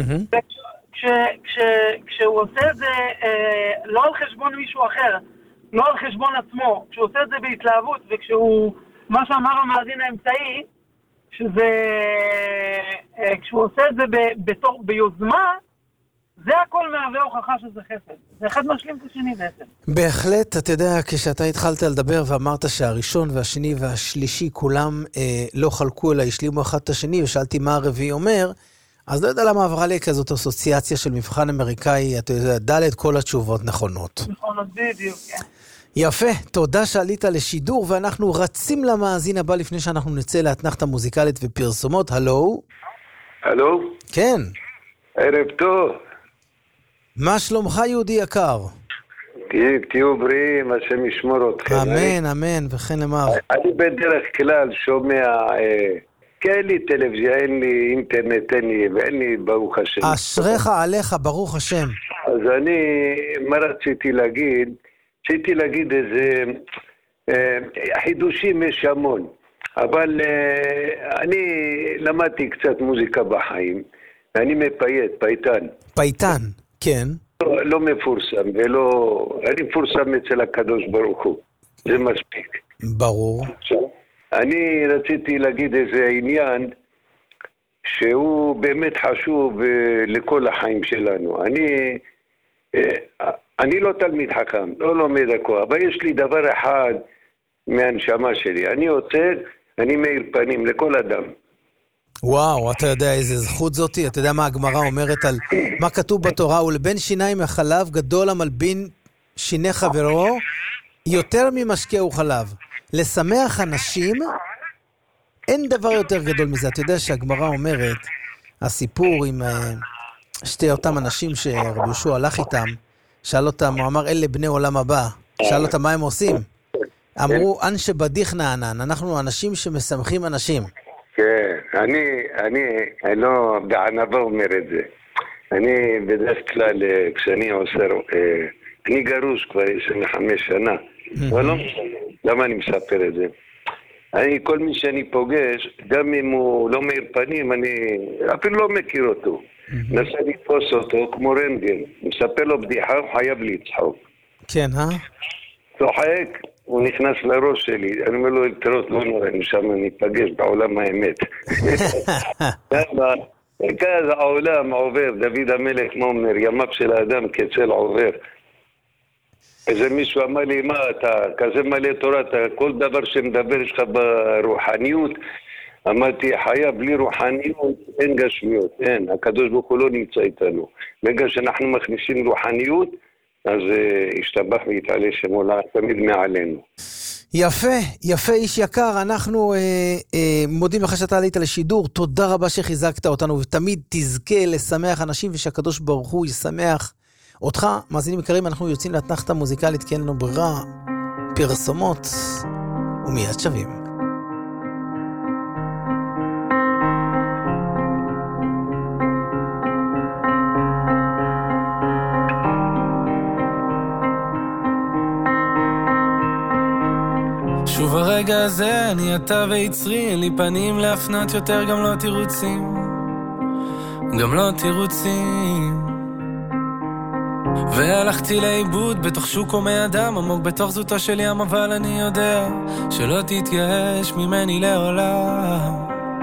כשהוא עושה את זה לא על חשבון מישהו אחר, לא על חשבון עצמו, כשהוא עושה את זה בהתלהבות, וכשהוא, מה שאמר המאזין האמצעי, שזה, כשהוא עושה את זה בתור, ביוזמה, זה הכל מהווה הוכחה שזה חסד. זה אחד משלים את השני בעצם. בהחלט, אתה יודע, כשאתה התחלת לדבר ואמרת שהראשון והשני והשלישי כולם אה, לא חלקו אלא השלימו אחד את השני, ושאלתי מה הרביעי אומר, אז לא יודע למה עברה לי כזאת אסוציאציה של מבחן אמריקאי, אתה יודע, ד' כל התשובות נכונות. נכונות, בדיוק, כן. יפה, תודה שעלית לשידור, ואנחנו רצים למאזין הבא לפני שאנחנו נצא לאתנחתה מוזיקלית ופרסומות. הלו? הלו? כן. ערב טוב. מה שלומך יהודי יקר? תהיו בריאים, השם ישמור אתכם. אמן, אמן, וכן למר. אני בדרך כלל שומע, כי אין לי טלוויזיה, אין לי אינטרנט, אין לי, ואין לי ברוך השם. אשריך עליך, ברוך השם. אז אני, מה רציתי להגיד? רציתי להגיד איזה, חידושים יש המון, אבל אני למדתי קצת מוזיקה בחיים, ואני מפייט, פייטן. פייטן, כן. לא, לא מפורסם, ולא, אני מפורסם אצל הקדוש ברוך הוא, זה מספיק. ברור. אני רציתי להגיד איזה עניין, שהוא באמת חשוב לכל החיים שלנו. אני, אני לא תלמיד חכם, לא לומד הכל, אבל יש לי דבר אחד מהנשמה שלי. אני עוצר, אני מאיר פנים לכל אדם. וואו, אתה יודע איזה זכות זאתי? אתה יודע מה הגמרא אומרת על מה כתוב בתורה? ולבן שיניים החלב גדול המלבין שיני חברו יותר ממשקהו חלב. לשמח אנשים אין דבר יותר גדול מזה. אתה יודע שהגמרא אומרת, הסיפור עם שתי אותם אנשים שרבי יהושע הלך איתם, שאל אותם, הוא אמר, אלה בני עולם הבא. שאל אותם מה הם עושים. אמרו, אנשי בדיח נענן, אנחנו אנשים שמשמחים אנשים. כן, אני, אני, אני לא בענווה אומר את זה. אני בדרך כלל, כשאני עושה, אני גרוש כבר עשרים וחמש שנה, אבל לא משנה, למה אני מספר את זה? אני, כל מי שאני פוגש, גם אם הוא לא מאיר פנים, אני אפילו לא מכיר אותו. נסה לתפוס אותו כמו רנטגן, מספר לו בדיחה, הוא חייב לצחוק. כן, אה? צוחק, הוא נכנס לראש שלי, אני אומר לו, תראות, לא נורא, שם אני אפגש בעולם האמת. כזה העולם עובר, דוד המלך אומר, ימיו של האדם כצל עובר. איזה מישהו אמר לי, מה אתה, כזה מלא תורה, אתה כל דבר שמדבר יש לך ברוחניות, אמרתי, חיה בלי רוחניות, אין גשמיות, אין, הקדוש ברוך הוא לא נמצא איתנו. בגלל שאנחנו מכניסים רוחניות, אז uh, השתבח והתעלה שמולה תמיד מעלינו. יפה, יפה איש יקר, אנחנו אה, אה, מודים לך שאתה עלית לשידור, תודה רבה שחיזקת אותנו, ותמיד תזכה לשמח אנשים, ושהקדוש ברוך הוא ישמח אותך. מאזינים יקרים, אנחנו יוצאים לאתנחתה מוזיקלית, כי אין לנו ברירה, פרסומות, ומיד שווים. שוב הרגע הזה, אני אתה ויצרי, אין לי פנים להפנות יותר, גם לא תירוצים, גם לא תירוצים. והלכתי לאיבוד בתוך שוק הומי אדם, עמוק בתוך זאתו של ים, אבל אני יודע שלא תתייאש ממני לעולם.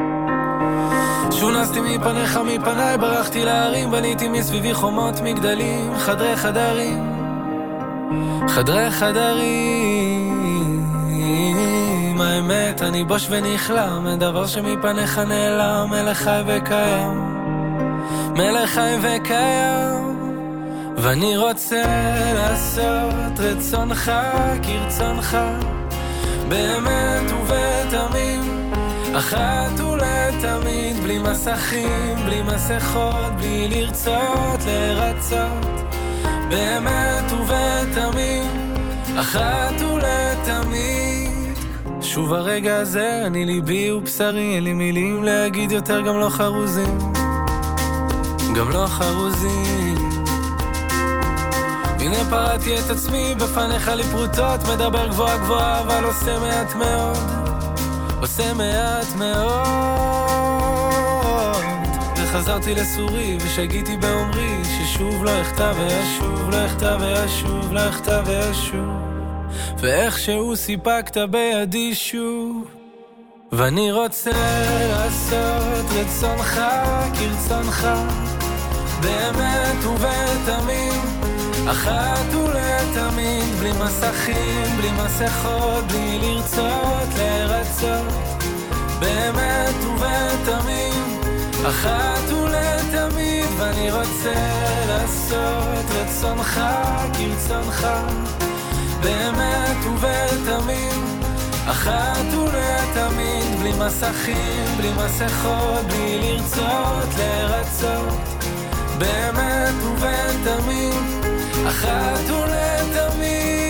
שונסתי מפניך מפניי, ברחתי להרים, בניתי מסביבי חומות מגדלים, חדרי חדרים, חדרי חדרים. האמת, אני בוש ונכלם, דבר שמפניך נעלם, מלך חי וקיים, מלך חי וקיים. ואני רוצה לעשות רצונך כרצונך, באמת ובתמים, אחת ולתמיד, בלי מסכים, בלי מסכות, בלי לרצות לרצות, באמת ובתמים, אחת ולתמיד. שוב הרגע הזה, אני ליבי ובשרי, אין לי מילים להגיד יותר, גם לא חרוזים, גם לא חרוזים. הנה פרעתי את עצמי בפניך לי פרוטות, מדבר גבוהה גבוהה, אבל עושה מעט מאוד, עושה מעט מאוד. וחזרתי לסורי ושגיתי באומרי, ששוב לא אכתב וישוב, לא אכתב וישוב, לא אכתב וישוב, ואיכשהו סיפקת בידי שוב. ואני רוצה לעשות רצונך כרצונך, באמת ובתמים, אחת ולתמיד, בלי מסכים, בלי מסכות, בלי לרצות לרצות, באמת ובתמים, אחת ולתמיד. ואני רוצה לעשות רצונך כרצונך, באמת ובתמים, אחת ולתמיד, בלי מסכים, בלי מסכות, בלי לרצות לרצות, באמת ובתמים, אחת ולתמיד.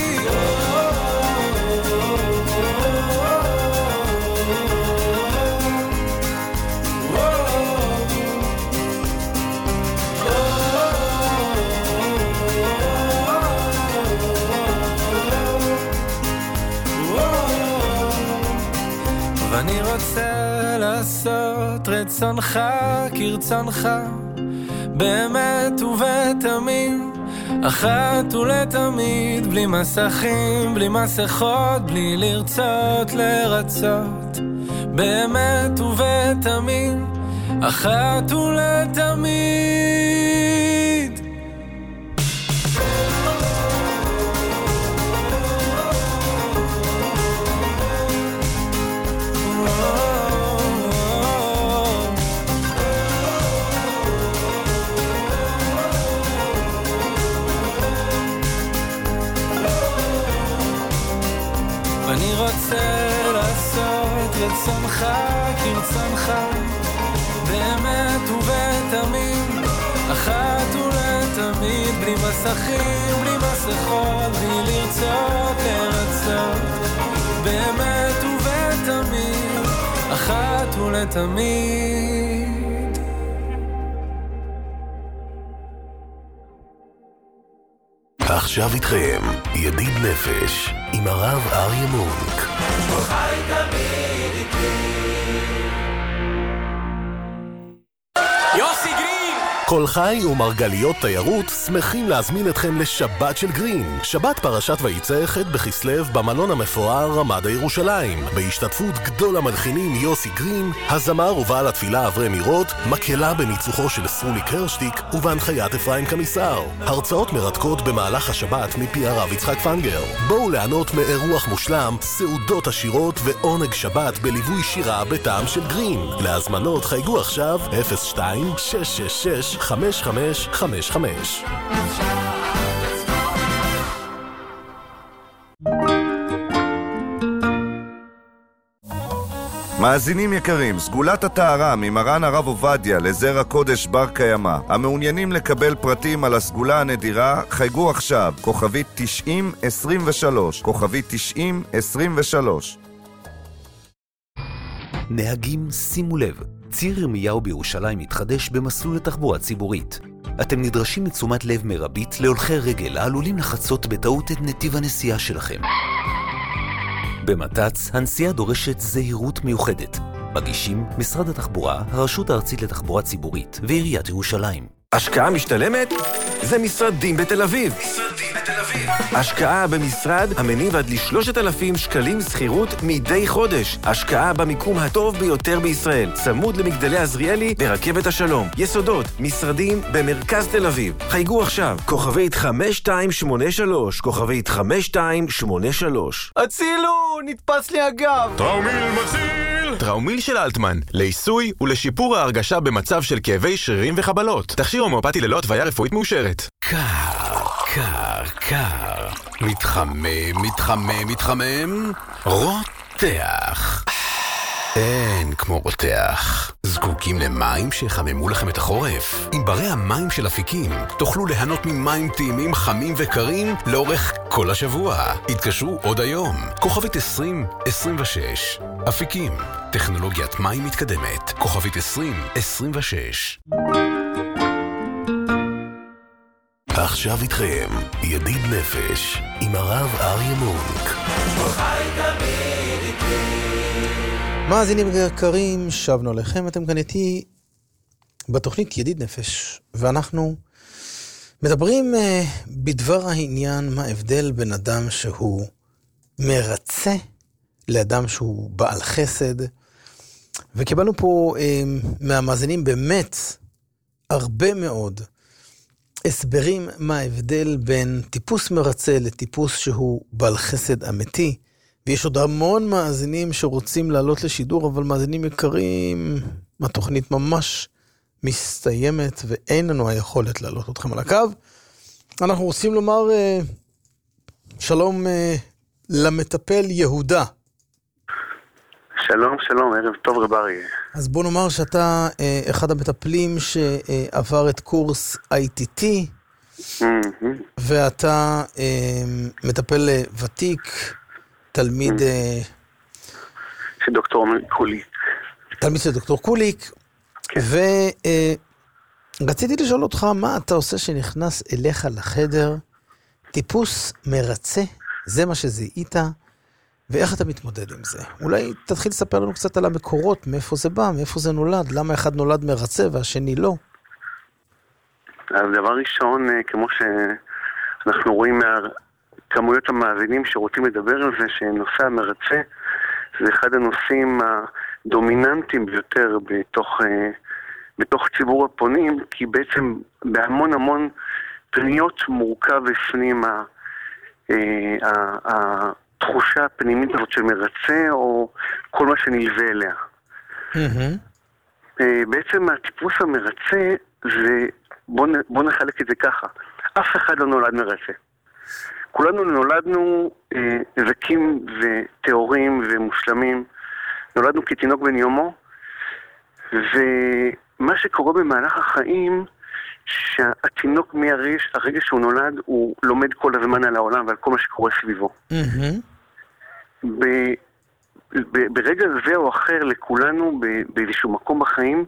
ואני רוצה לעשות רצונך כרצונך, באמת ובתמים, אחת ולתמיד, בלי מסכים, בלי מסכות, בלי לרצות לרצות, באמת ובתמים, אחת ולתמיד. אני רוצה לעשות רצונך כרצונך, באמת ובתמים, אחת ולתמיד, בלי מסכים, בלי מסכות, בלי לרצות לרצות, באמת ובתמים, אחת ולתמיד. עכשיו איתכם, ידיד נפש, עם הרב אריה מונק. כל חי תמיד איתי. יוסי גרין! כל חי ומרגליות תיירות שמחים להזמין אתכם לשבת של גרין. שבת פרשת וייצא ח' בכסלו במלון המפואר רמדה ירושלים. בהשתתפות גדול המלחינים יוסי גרין, הזמר ובעל התפילה אברהם מירות, מקהלה בניצוחו של סרוליק הרשטיק ובהנחיית אפרים קמיסר. הרצאות מרתקות במהלך השבת מפי הרב יצחק פנגר. בואו ליהנות מאירוח מושלם, סעודות עשירות ועונג שבת בליווי שירה בטעם של גרין. להזמנות חייגו עכשיו אפס שתיים שש שש שש חמש חמש חמש חמש. מאזינים יקרים, סגולת הטהרה ממרן הרב עובדיה לזר הקודש בר קיימא. המעוניינים לקבל פרטים על הסגולה הנדירה, חייגו עכשיו, כוכבית תשעים עשרים ושלוש, כוכבית תשעים עשרים ושלוש. נהגים, שימו לב, ציר ירמיהו בירושלים מתחדש במסלול לתחבורה ציבורית. אתם נדרשים לתשומת לב מרבית להולכי רגל העלולים לחצות בטעות את נתיב הנסיעה שלכם. במת"צ, הנסיעה דורשת זהירות מיוחדת. מגישים משרד התחבורה, הרשות הארצית לתחבורה ציבורית ועיריית ירושלים. השקעה משתלמת? זה משרדים בתל אביב. משרדים בתל אביב. השקעה במשרד המניב עד ל-שלושת אלפים שקלים שכירות מדי חודש. השקעה במיקום הטוב ביותר בישראל. צמוד למגדלי עזריאלי ברכבת השלום. יסודות, משרדים במרכז תל אביב. חייגו עכשיו, כוכבית חמש שתיים שמונה שלוש, כוכבית חמש שתיים שמונה שלוש. הצילו! נתפס לי הגב! טראומיל מציל! טראומיל של אלטמן, לעיסוי ולשיפור ההרגשה במצב של כאבי שרירים וחבלות. תכשיר הומאופתי ללא התוויה רפואית מאושרת. קר, קר, קר. מתחמם, מתחמם, מתחמם. רותח. אין כמו רותח. זקוקים למים שיחממו לכם את החורף? עם ברי המים של אפיקים תוכלו ליהנות ממים טעימים חמים וקרים לאורך כל השבוע. התקשרו עוד היום. כוכבית עשרים עשרים ושש. אפיקים, טכנולוגיית מים מתקדמת. כוכבית עשרים עשרים ושש. עכשיו איתכם, ידיד נפש, עם הרב אריה מונק. מאזינים יקרים, שבנו עליכם, אתם כאן איתי בתוכנית ידיד נפש, ואנחנו מדברים uh, בדבר העניין מה ההבדל בין אדם שהוא מרצה לאדם שהוא בעל חסד, וקיבלנו פה uh, מהמאזינים באמת הרבה מאוד הסברים מה ההבדל בין טיפוס מרצה לטיפוס שהוא בעל חסד אמיתי, ויש עוד המון מאזינים שרוצים לעלות לשידור, אבל מאזינים יקרים, התוכנית ממש מסתיימת, ואין לנו היכולת לעלות אתכם על הקו. אנחנו רוצים לומר שלום למטפל יהודה. שלום, שלום, ערב טוב רב אריה. אז בוא נאמר שאתה אחד המטפלים שעבר את קורס איי טי טי, ואתה מטפל ותיק, תלמיד של דוקטור קוליק. תלמיד של דוקטור קוליק, ורציתי לשאול אותך מה אתה עושה שנכנס אליך לחדר, טיפוס מרצה, זה מה שזיהית, ואיך אתה מתמודד עם זה? אולי תתחיל לספר לנו קצת על המקורות, מאיפה זה בא, מאיפה זה נולד, למה אחד נולד מרצה והשני לא? אז דבר ראשון, כמו שאנחנו רואים מהכמויות המאזינים שרוצים לדבר על זה, שנושא המרצה זה אחד הנושאים הדומיננטיים ביותר בתוך, בתוך ציבור הפונים, כי בעצם בהמון המון פניות מורכב בפנים התחושה הפנימית הזאת של מרצה, או כל מה שנלווה אליה. בעצם הטיפוס המרצה זה, בוא, בוא נחלק את זה ככה, אף אחד לא נולד מרצה. כולנו נולדנו אה, זקים ותיאורים ומושלמים, נולדנו כתינוק בן יומו, ומה שקורה במהלך החיים, שהתינוק מהרגע שהוא נולד, הוא לומד כל הזמן על העולם ועל כל מה שקורה סביבו. Mm-hmm. ב, ב, ברגע זה או אחר לכולנו, ב, באיזשהו מקום בחיים,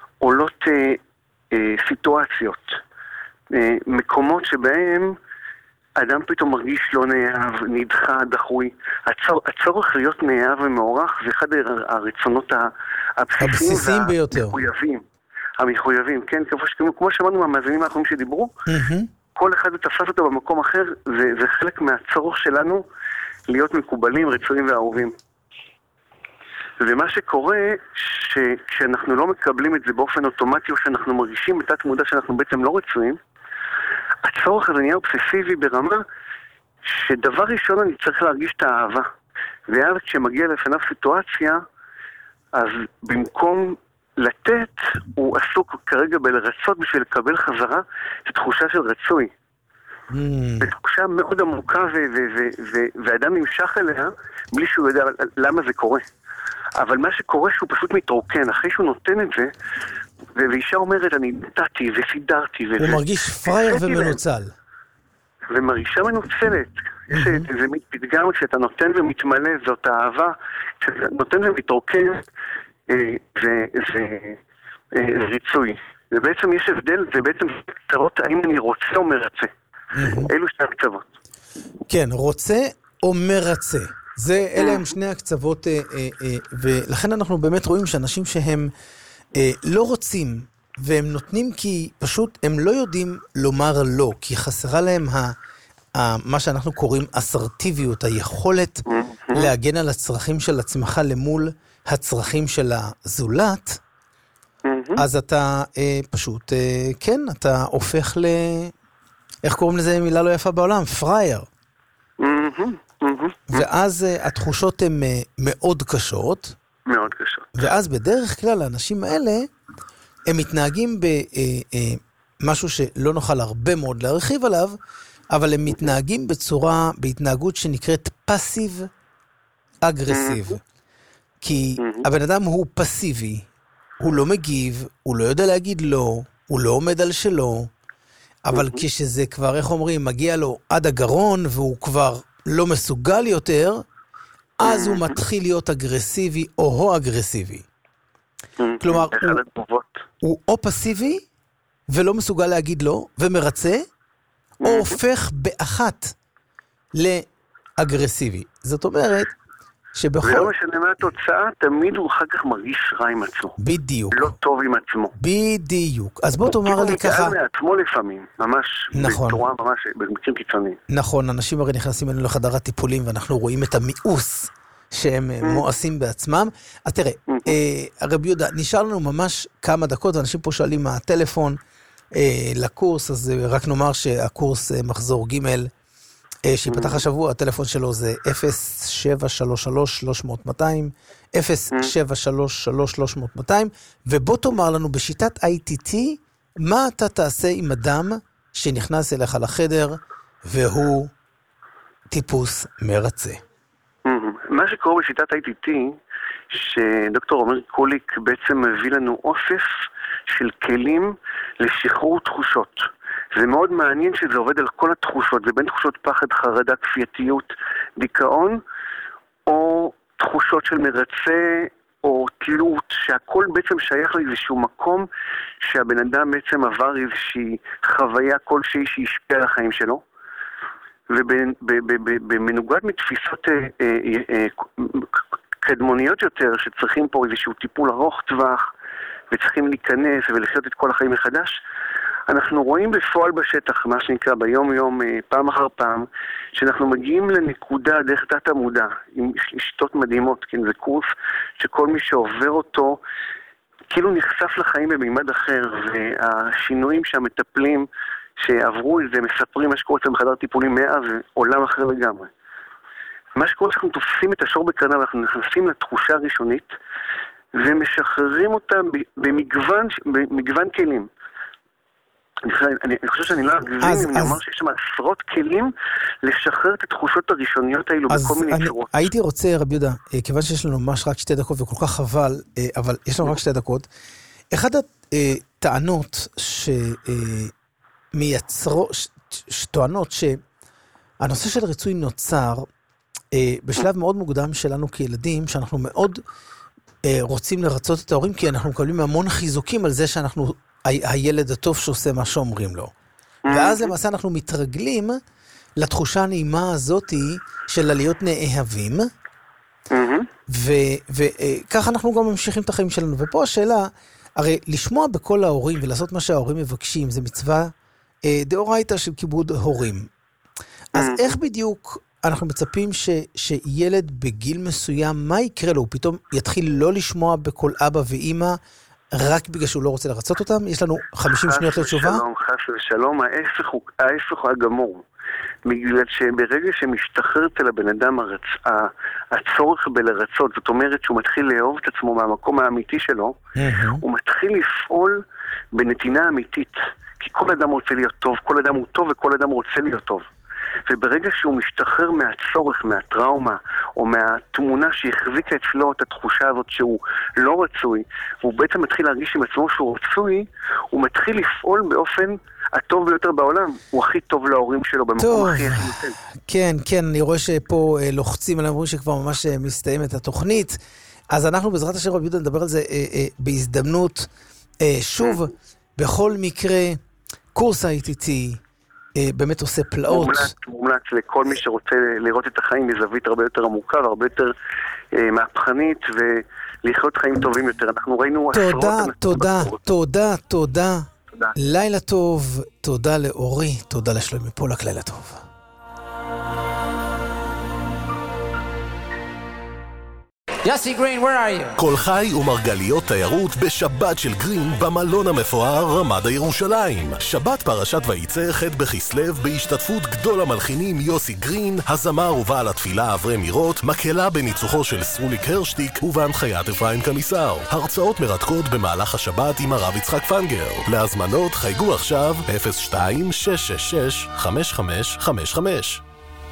עולות אה, אה, סיטואציות, אה, מקומות שבהם אדם פתאום מרגיש לא נאהב, נדחה, דחוי. הצור, הצורך להיות נאהב ומעורך זה אחד הרצונות הבסיסיים, הבסיסיים ביותר. והמחויבים. המחויבים, כן, כמו, כמו שמענו מהמאזינים האחרונים שדיברו, mm-hmm. כל אחד תפס אותו במקום אחר, זה, זה חלק מהצורך שלנו להיות מקובלים, רצויים ואהובים. ומה שקורה, שכשאנחנו לא מקבלים את זה באופן אוטומטי, או שאנחנו מרגישים בתת מודע שאנחנו בעצם לא רצויים, הצורך הזה נהיה אובססיבי ברמה שדבר ראשון אני צריך להרגיש את האהבה. ואז כשמגיע לפניו סיטואציה, אז במקום לתת, הוא עסוק כרגע בלרצות בשביל לקבל חזרה את תחושה של רצוי. Mm. זו תחושה מאוד עמוקה ו- ו- ו- ו- ואדם נמשך אליה בלי שהוא יודע למה זה קורה. אבל מה שקורה שהוא פשוט מתרוקן, אחרי שהוא נותן את זה, ואישה אומרת, אני נתתי וסידרתי. הוא מרגיש פרייר ומנוצל. ומרגישה מנוצלת. יש איזה פתגם, כשאתה נותן ומתמלא, זאת האהבה. כשאתה נותן ומתרוקן, זה ריצוי. ובעצם יש הבדל, זה בעצם קצרות, האם אני רוצה או מרצה. אלו שתי הקצוות. כן, רוצה או מרצה. זה, אלה הם שני הקצוות, ולכן אנחנו באמת רואים שאנשים שהם לא רוצים, והם נותנים כי פשוט הם לא יודעים לומר לא, כי חסרה להם מה שאנחנו קוראים אסרטיביות, היכולת להגן על הצרכים של עצמך למול הצרכים של הזולת, אז אתה פשוט, כן, אתה הופך ל... איך קוראים לזה מילה לא יפה בעולם? פרייר. ואז התחושות הן מאוד קשות. מאוד קשות. ואז בדרך כלל האנשים האלה, הם מתנהגים במשהו שלא נוכל הרבה מאוד להרחיב עליו, אבל הם מתנהגים בצורה, בהתנהגות שנקראת פסיב אגרסיב. כי הבן אדם הוא פסיבי, הוא לא מגיב, הוא לא יודע להגיד לא, הוא לא עומד על שלו, אבל כשזה כבר, איך אומרים, מגיע לו עד הגרון, והוא כבר לא מסוגל יותר, אז הוא מתחיל להיות אגרסיבי או הו אגרסיבי. כלומר, הוא, הוא או פסיבי ולא מסוגל להגיד לא, ומרצה, או הופך באחת לאגרסיבי. זאת אומרת, שבכל... ולא משנה מה התוצאה, תמיד הוא אחר כך מרגיש רע עם עצמו. בדיוק. לא טוב עם עצמו. בדיוק. אז בוא תאמר לי ככה... הוא מתאר מעצמו לפעמים, ממש, נכון. בתורה ממש, במקרים קיצוניים. נכון, אנשים הרי נכנסים אלינו לחדר הטיפולים, ואנחנו רואים את המיאוס שהם מואסים בעצמם. אז תראה, רבי יהודה, נשאר לנו ממש כמה דקות, ואנשים פה שואלים מה הטלפון לקורס, אז רק נאמר שהקורס מחזור ג' שיפתח השבוע, הטלפון שלו זה אפס שבע שלוש שלוש שלוש מאות מאתיים, אפס שבע שלוש שלוש שלוש מאות מאתיים, ובוא תאמר לנו בשיטת איי טי טי, מה אתה תעשה עם אדם שנכנס אליך לחדר, והוא טיפוס מרצה. מה שקורה בשיטת איי טי טי, שדוקטור עומר קוליק בעצם מביא לנו אוסף של כלים לשחרור תחושות. זה מאוד מעניין שזה עובד על כל התחושות, זה בין תחושות פחד, חרדה, כפייתיות, דיכאון, או תחושות של מרצה, או תלות, שהכל בעצם שייך לאיזשהו מקום, שהבן אדם בעצם עבר איזושהי חוויה כלשהי שהשפיעה על החיים שלו, ובמנוגד מתפיסות קדמוניות יותר, שצריכים פה איזשהו טיפול ארוך טווח, וצריכים להיכנס ולחיות את כל החיים מחדש, אנחנו רואים בפועל בשטח, מה שנקרא ביום יום, פעם אחר פעם, שאנחנו מגיעים לנקודה דרך תת המודע, עם שיטות מדהימות, כן, זה קורס שכל מי שעובר אותו, כאילו נחשף לחיים במימד אחר, והשינויים שהמטפלים שעברו את זה, מספרים מה שקורה אצלם בחדר טיפולים מאה, זה עולם אחר לגמרי. מה שקורה שאנחנו תופסים את השור בקרניו, אנחנו נכנסים לתחושה הראשונית, ומשחררים אותה במגוון, במגוון כלים. אני, אני חושב שאני לא אגזים אם אני אומר שיש שם עשרות כלים לשחרר את התחושות הראשוניות האלו בכל מיני אני, צורות. הייתי רוצה, רבי יהודה, כיוון שיש לנו ממש רק שתי דקות וכל כך חבל, אבל יש לנו רק שתי דקות, אחד הטענות שמייצרו, שטוענות שהנושא של ריצוי נוצר בשלב מאוד מוקדם שלנו כילדים, שאנחנו מאוד רוצים לרצות את ההורים, כי אנחנו מקבלים המון חיזוקים על זה שאנחנו הילד הטוב שעושה מה שאומרים לו. ואז למעשה אנחנו מתרגלים לתחושה הנעימה הזאת של להיות נאהבים, וככה אנחנו גם ממשיכים את החיים שלנו. ופה השאלה, הרי לשמוע בכל ההורים ולעשות מה שההורים מבקשים, זה מצווה דאורייתא של כיבוד הורים. אז איך בדיוק אנחנו מצפים ש, שילד בגיל מסוים, מה יקרה לו? הוא פתאום יתחיל לא לשמוע בכל אבא ואמא, רק בגלל שהוא לא רוצה לרצות אותם? יש לנו חמישים שניות לתשובה? חס ושלום, חס ושלום, ההפך הוא, ההפך הוא הגמור. בגלל שברגע שמשתחרר אצל הבן אדם הרצ... הצורך בלרצות, זאת אומרת שהוא מתחיל לאהוב את עצמו מהמקום האמיתי שלו, הוא מתחיל לפעול בנתינה אמיתית. כי כל אדם רוצה להיות טוב, כל אדם הוא טוב וכל אדם רוצה להיות טוב. וברגע שהוא משתחרר מהצורך, מהטראומה, או מהתמונה שהחזיקה אצלו את התחושה הזאת שהוא לא רצוי, והוא בעצם מתחיל להרגיש עם עצמו שהוא רצוי, הוא מתחיל לפעול באופן הטוב ביותר בעולם. הוא הכי טוב להורים שלו במקום הכי הכי נותן. כן, כן, אני רואה שפה אה, לוחצים על אמרו שכבר ממש אה, מסתיימת התוכנית. אז אנחנו בעזרת השם רבי יהודה נדבר על זה אה, אה, בהזדמנות. אה, שוב, בכל מקרה, קורס ה-איי טי טי, באמת עושה פלאות. מומלץ, מומלץ לכל מי שרוצה לראות את החיים בזווית הרבה יותר עמוקה והרבה יותר אה, מהפכנית ולחיות חיים טובים יותר. אנחנו ראינו עשרות... תודה, תודה, תודה, תודה. תודה. לילה טוב, תודה לאורי, תודה לשלומי פולק, לילה טוב. יוסי גרין, where are you? כל חי ומרגליות תיירות בשבת של גרין במלון המפואר רמדה ירושלים. שבת פרשת וייצא ח' בכסלו בהשתתפות גדול המלחינים יוסי גרין, הזמר ובעל התפילה אברהם מירות, מקהלה בניצוחו של סרוליק הרשטיק ובהנחיית אפרים קמיסר. הרצאות מרתקות במהלך השבת עם הרב יצחק פנגר. להזמנות חייגו עכשיו אפס שתיים שש שש שש חמש חמש חמש חמש.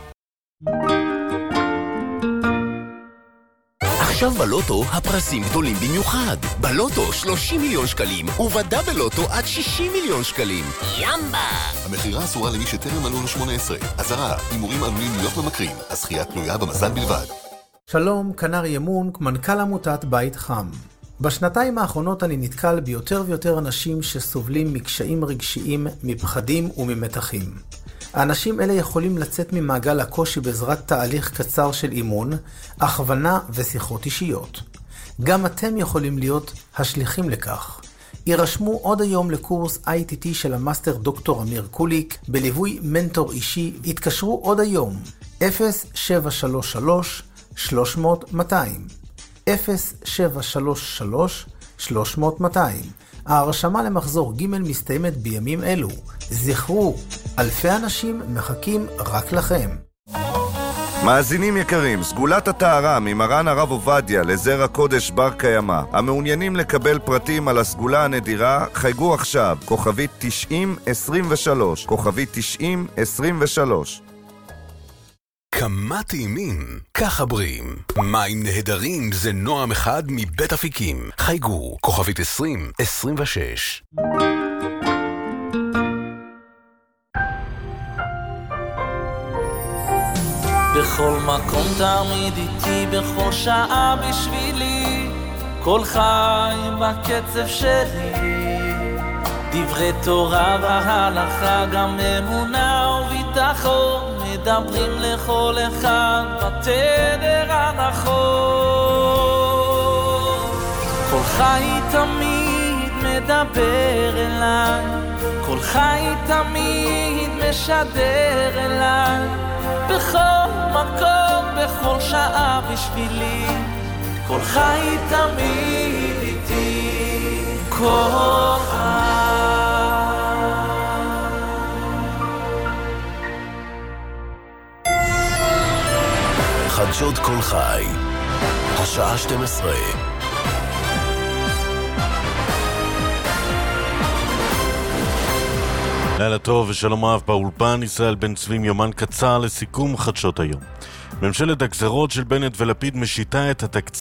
עכשיו בלוטו הפרסים גדולים במיוחד. בלוטו שלושים מיליון שקלים, ובדה בלוטו עד שישים מיליון שקלים. ימבה! המחירה אסורה למי שטרם מלאו לו שמונה עשרה. אזהרה, הימורים עלולים להיות ממכרים. הזכייה תלויה במזל בלבד. שלום, כנר ימונק, מנכ"ל עמותת בית חם. בשנתיים האחרונות אני נתקל ביותר ויותר אנשים שסובלים מקשיים רגשיים, מפחדים וממתחים. האנשים אלה יכולים לצאת ממעגל הקושי בעזרת תהליך קצר של אימון, הכוונה ושיחות אישיות. גם אתם יכולים להיות השליחים לכך. יירשמו עוד היום לקורס איי טי טי של המאסטר דוקטור אמיר קוליק, בליווי מנטור אישי. התקשרו עוד היום, אפס שבע שלוש שלוש שלוש מאות מאתיים, אפס שבע שלוש שלוש שלוש מאות מאתיים. ההרשמה למחזור ג' מסתיימת בימים אלו. זכרו, אלפי אנשים מחכים רק לכם. מאזינים יקרים, סגולת הטהרה ממרן הרב עובדיה לזרע קודש בר קיימא. המעוניינים לקבל פרטים על הסגולה הנדירה, חייגו עכשיו, כוכבית תשעים עשרים ושלוש, כוכבית תשעים עשרים ושלוש. כמה טעימים, ככה בריאים. מים נהדרים זה נועם אחד מבית אפיקים. חייגו, כוכבית עשרים עשרים ושש. בכל מקום תמיד איתי, בכל שעה בשבילי, כל חי בקצב שלי. דברי תורה והלכה, גם אמונה וביטחון, מדברים לכל אחד בתדר הנכון. כל חי תמיד מדבר אליי, כל חי תמיד משדר אליי, בכל מקום, בכל שעה בשבילי, כל חי תמיד איתי, כל חי. חדשות כל חי, השעה שתים עשרה. לילה טוב ושלום רב באולפן, ישראל בן צבי עם יומן קצר לסיכום חדשות היום. ממשלת הגזרות של בנט ולפיד משיתה את התקציב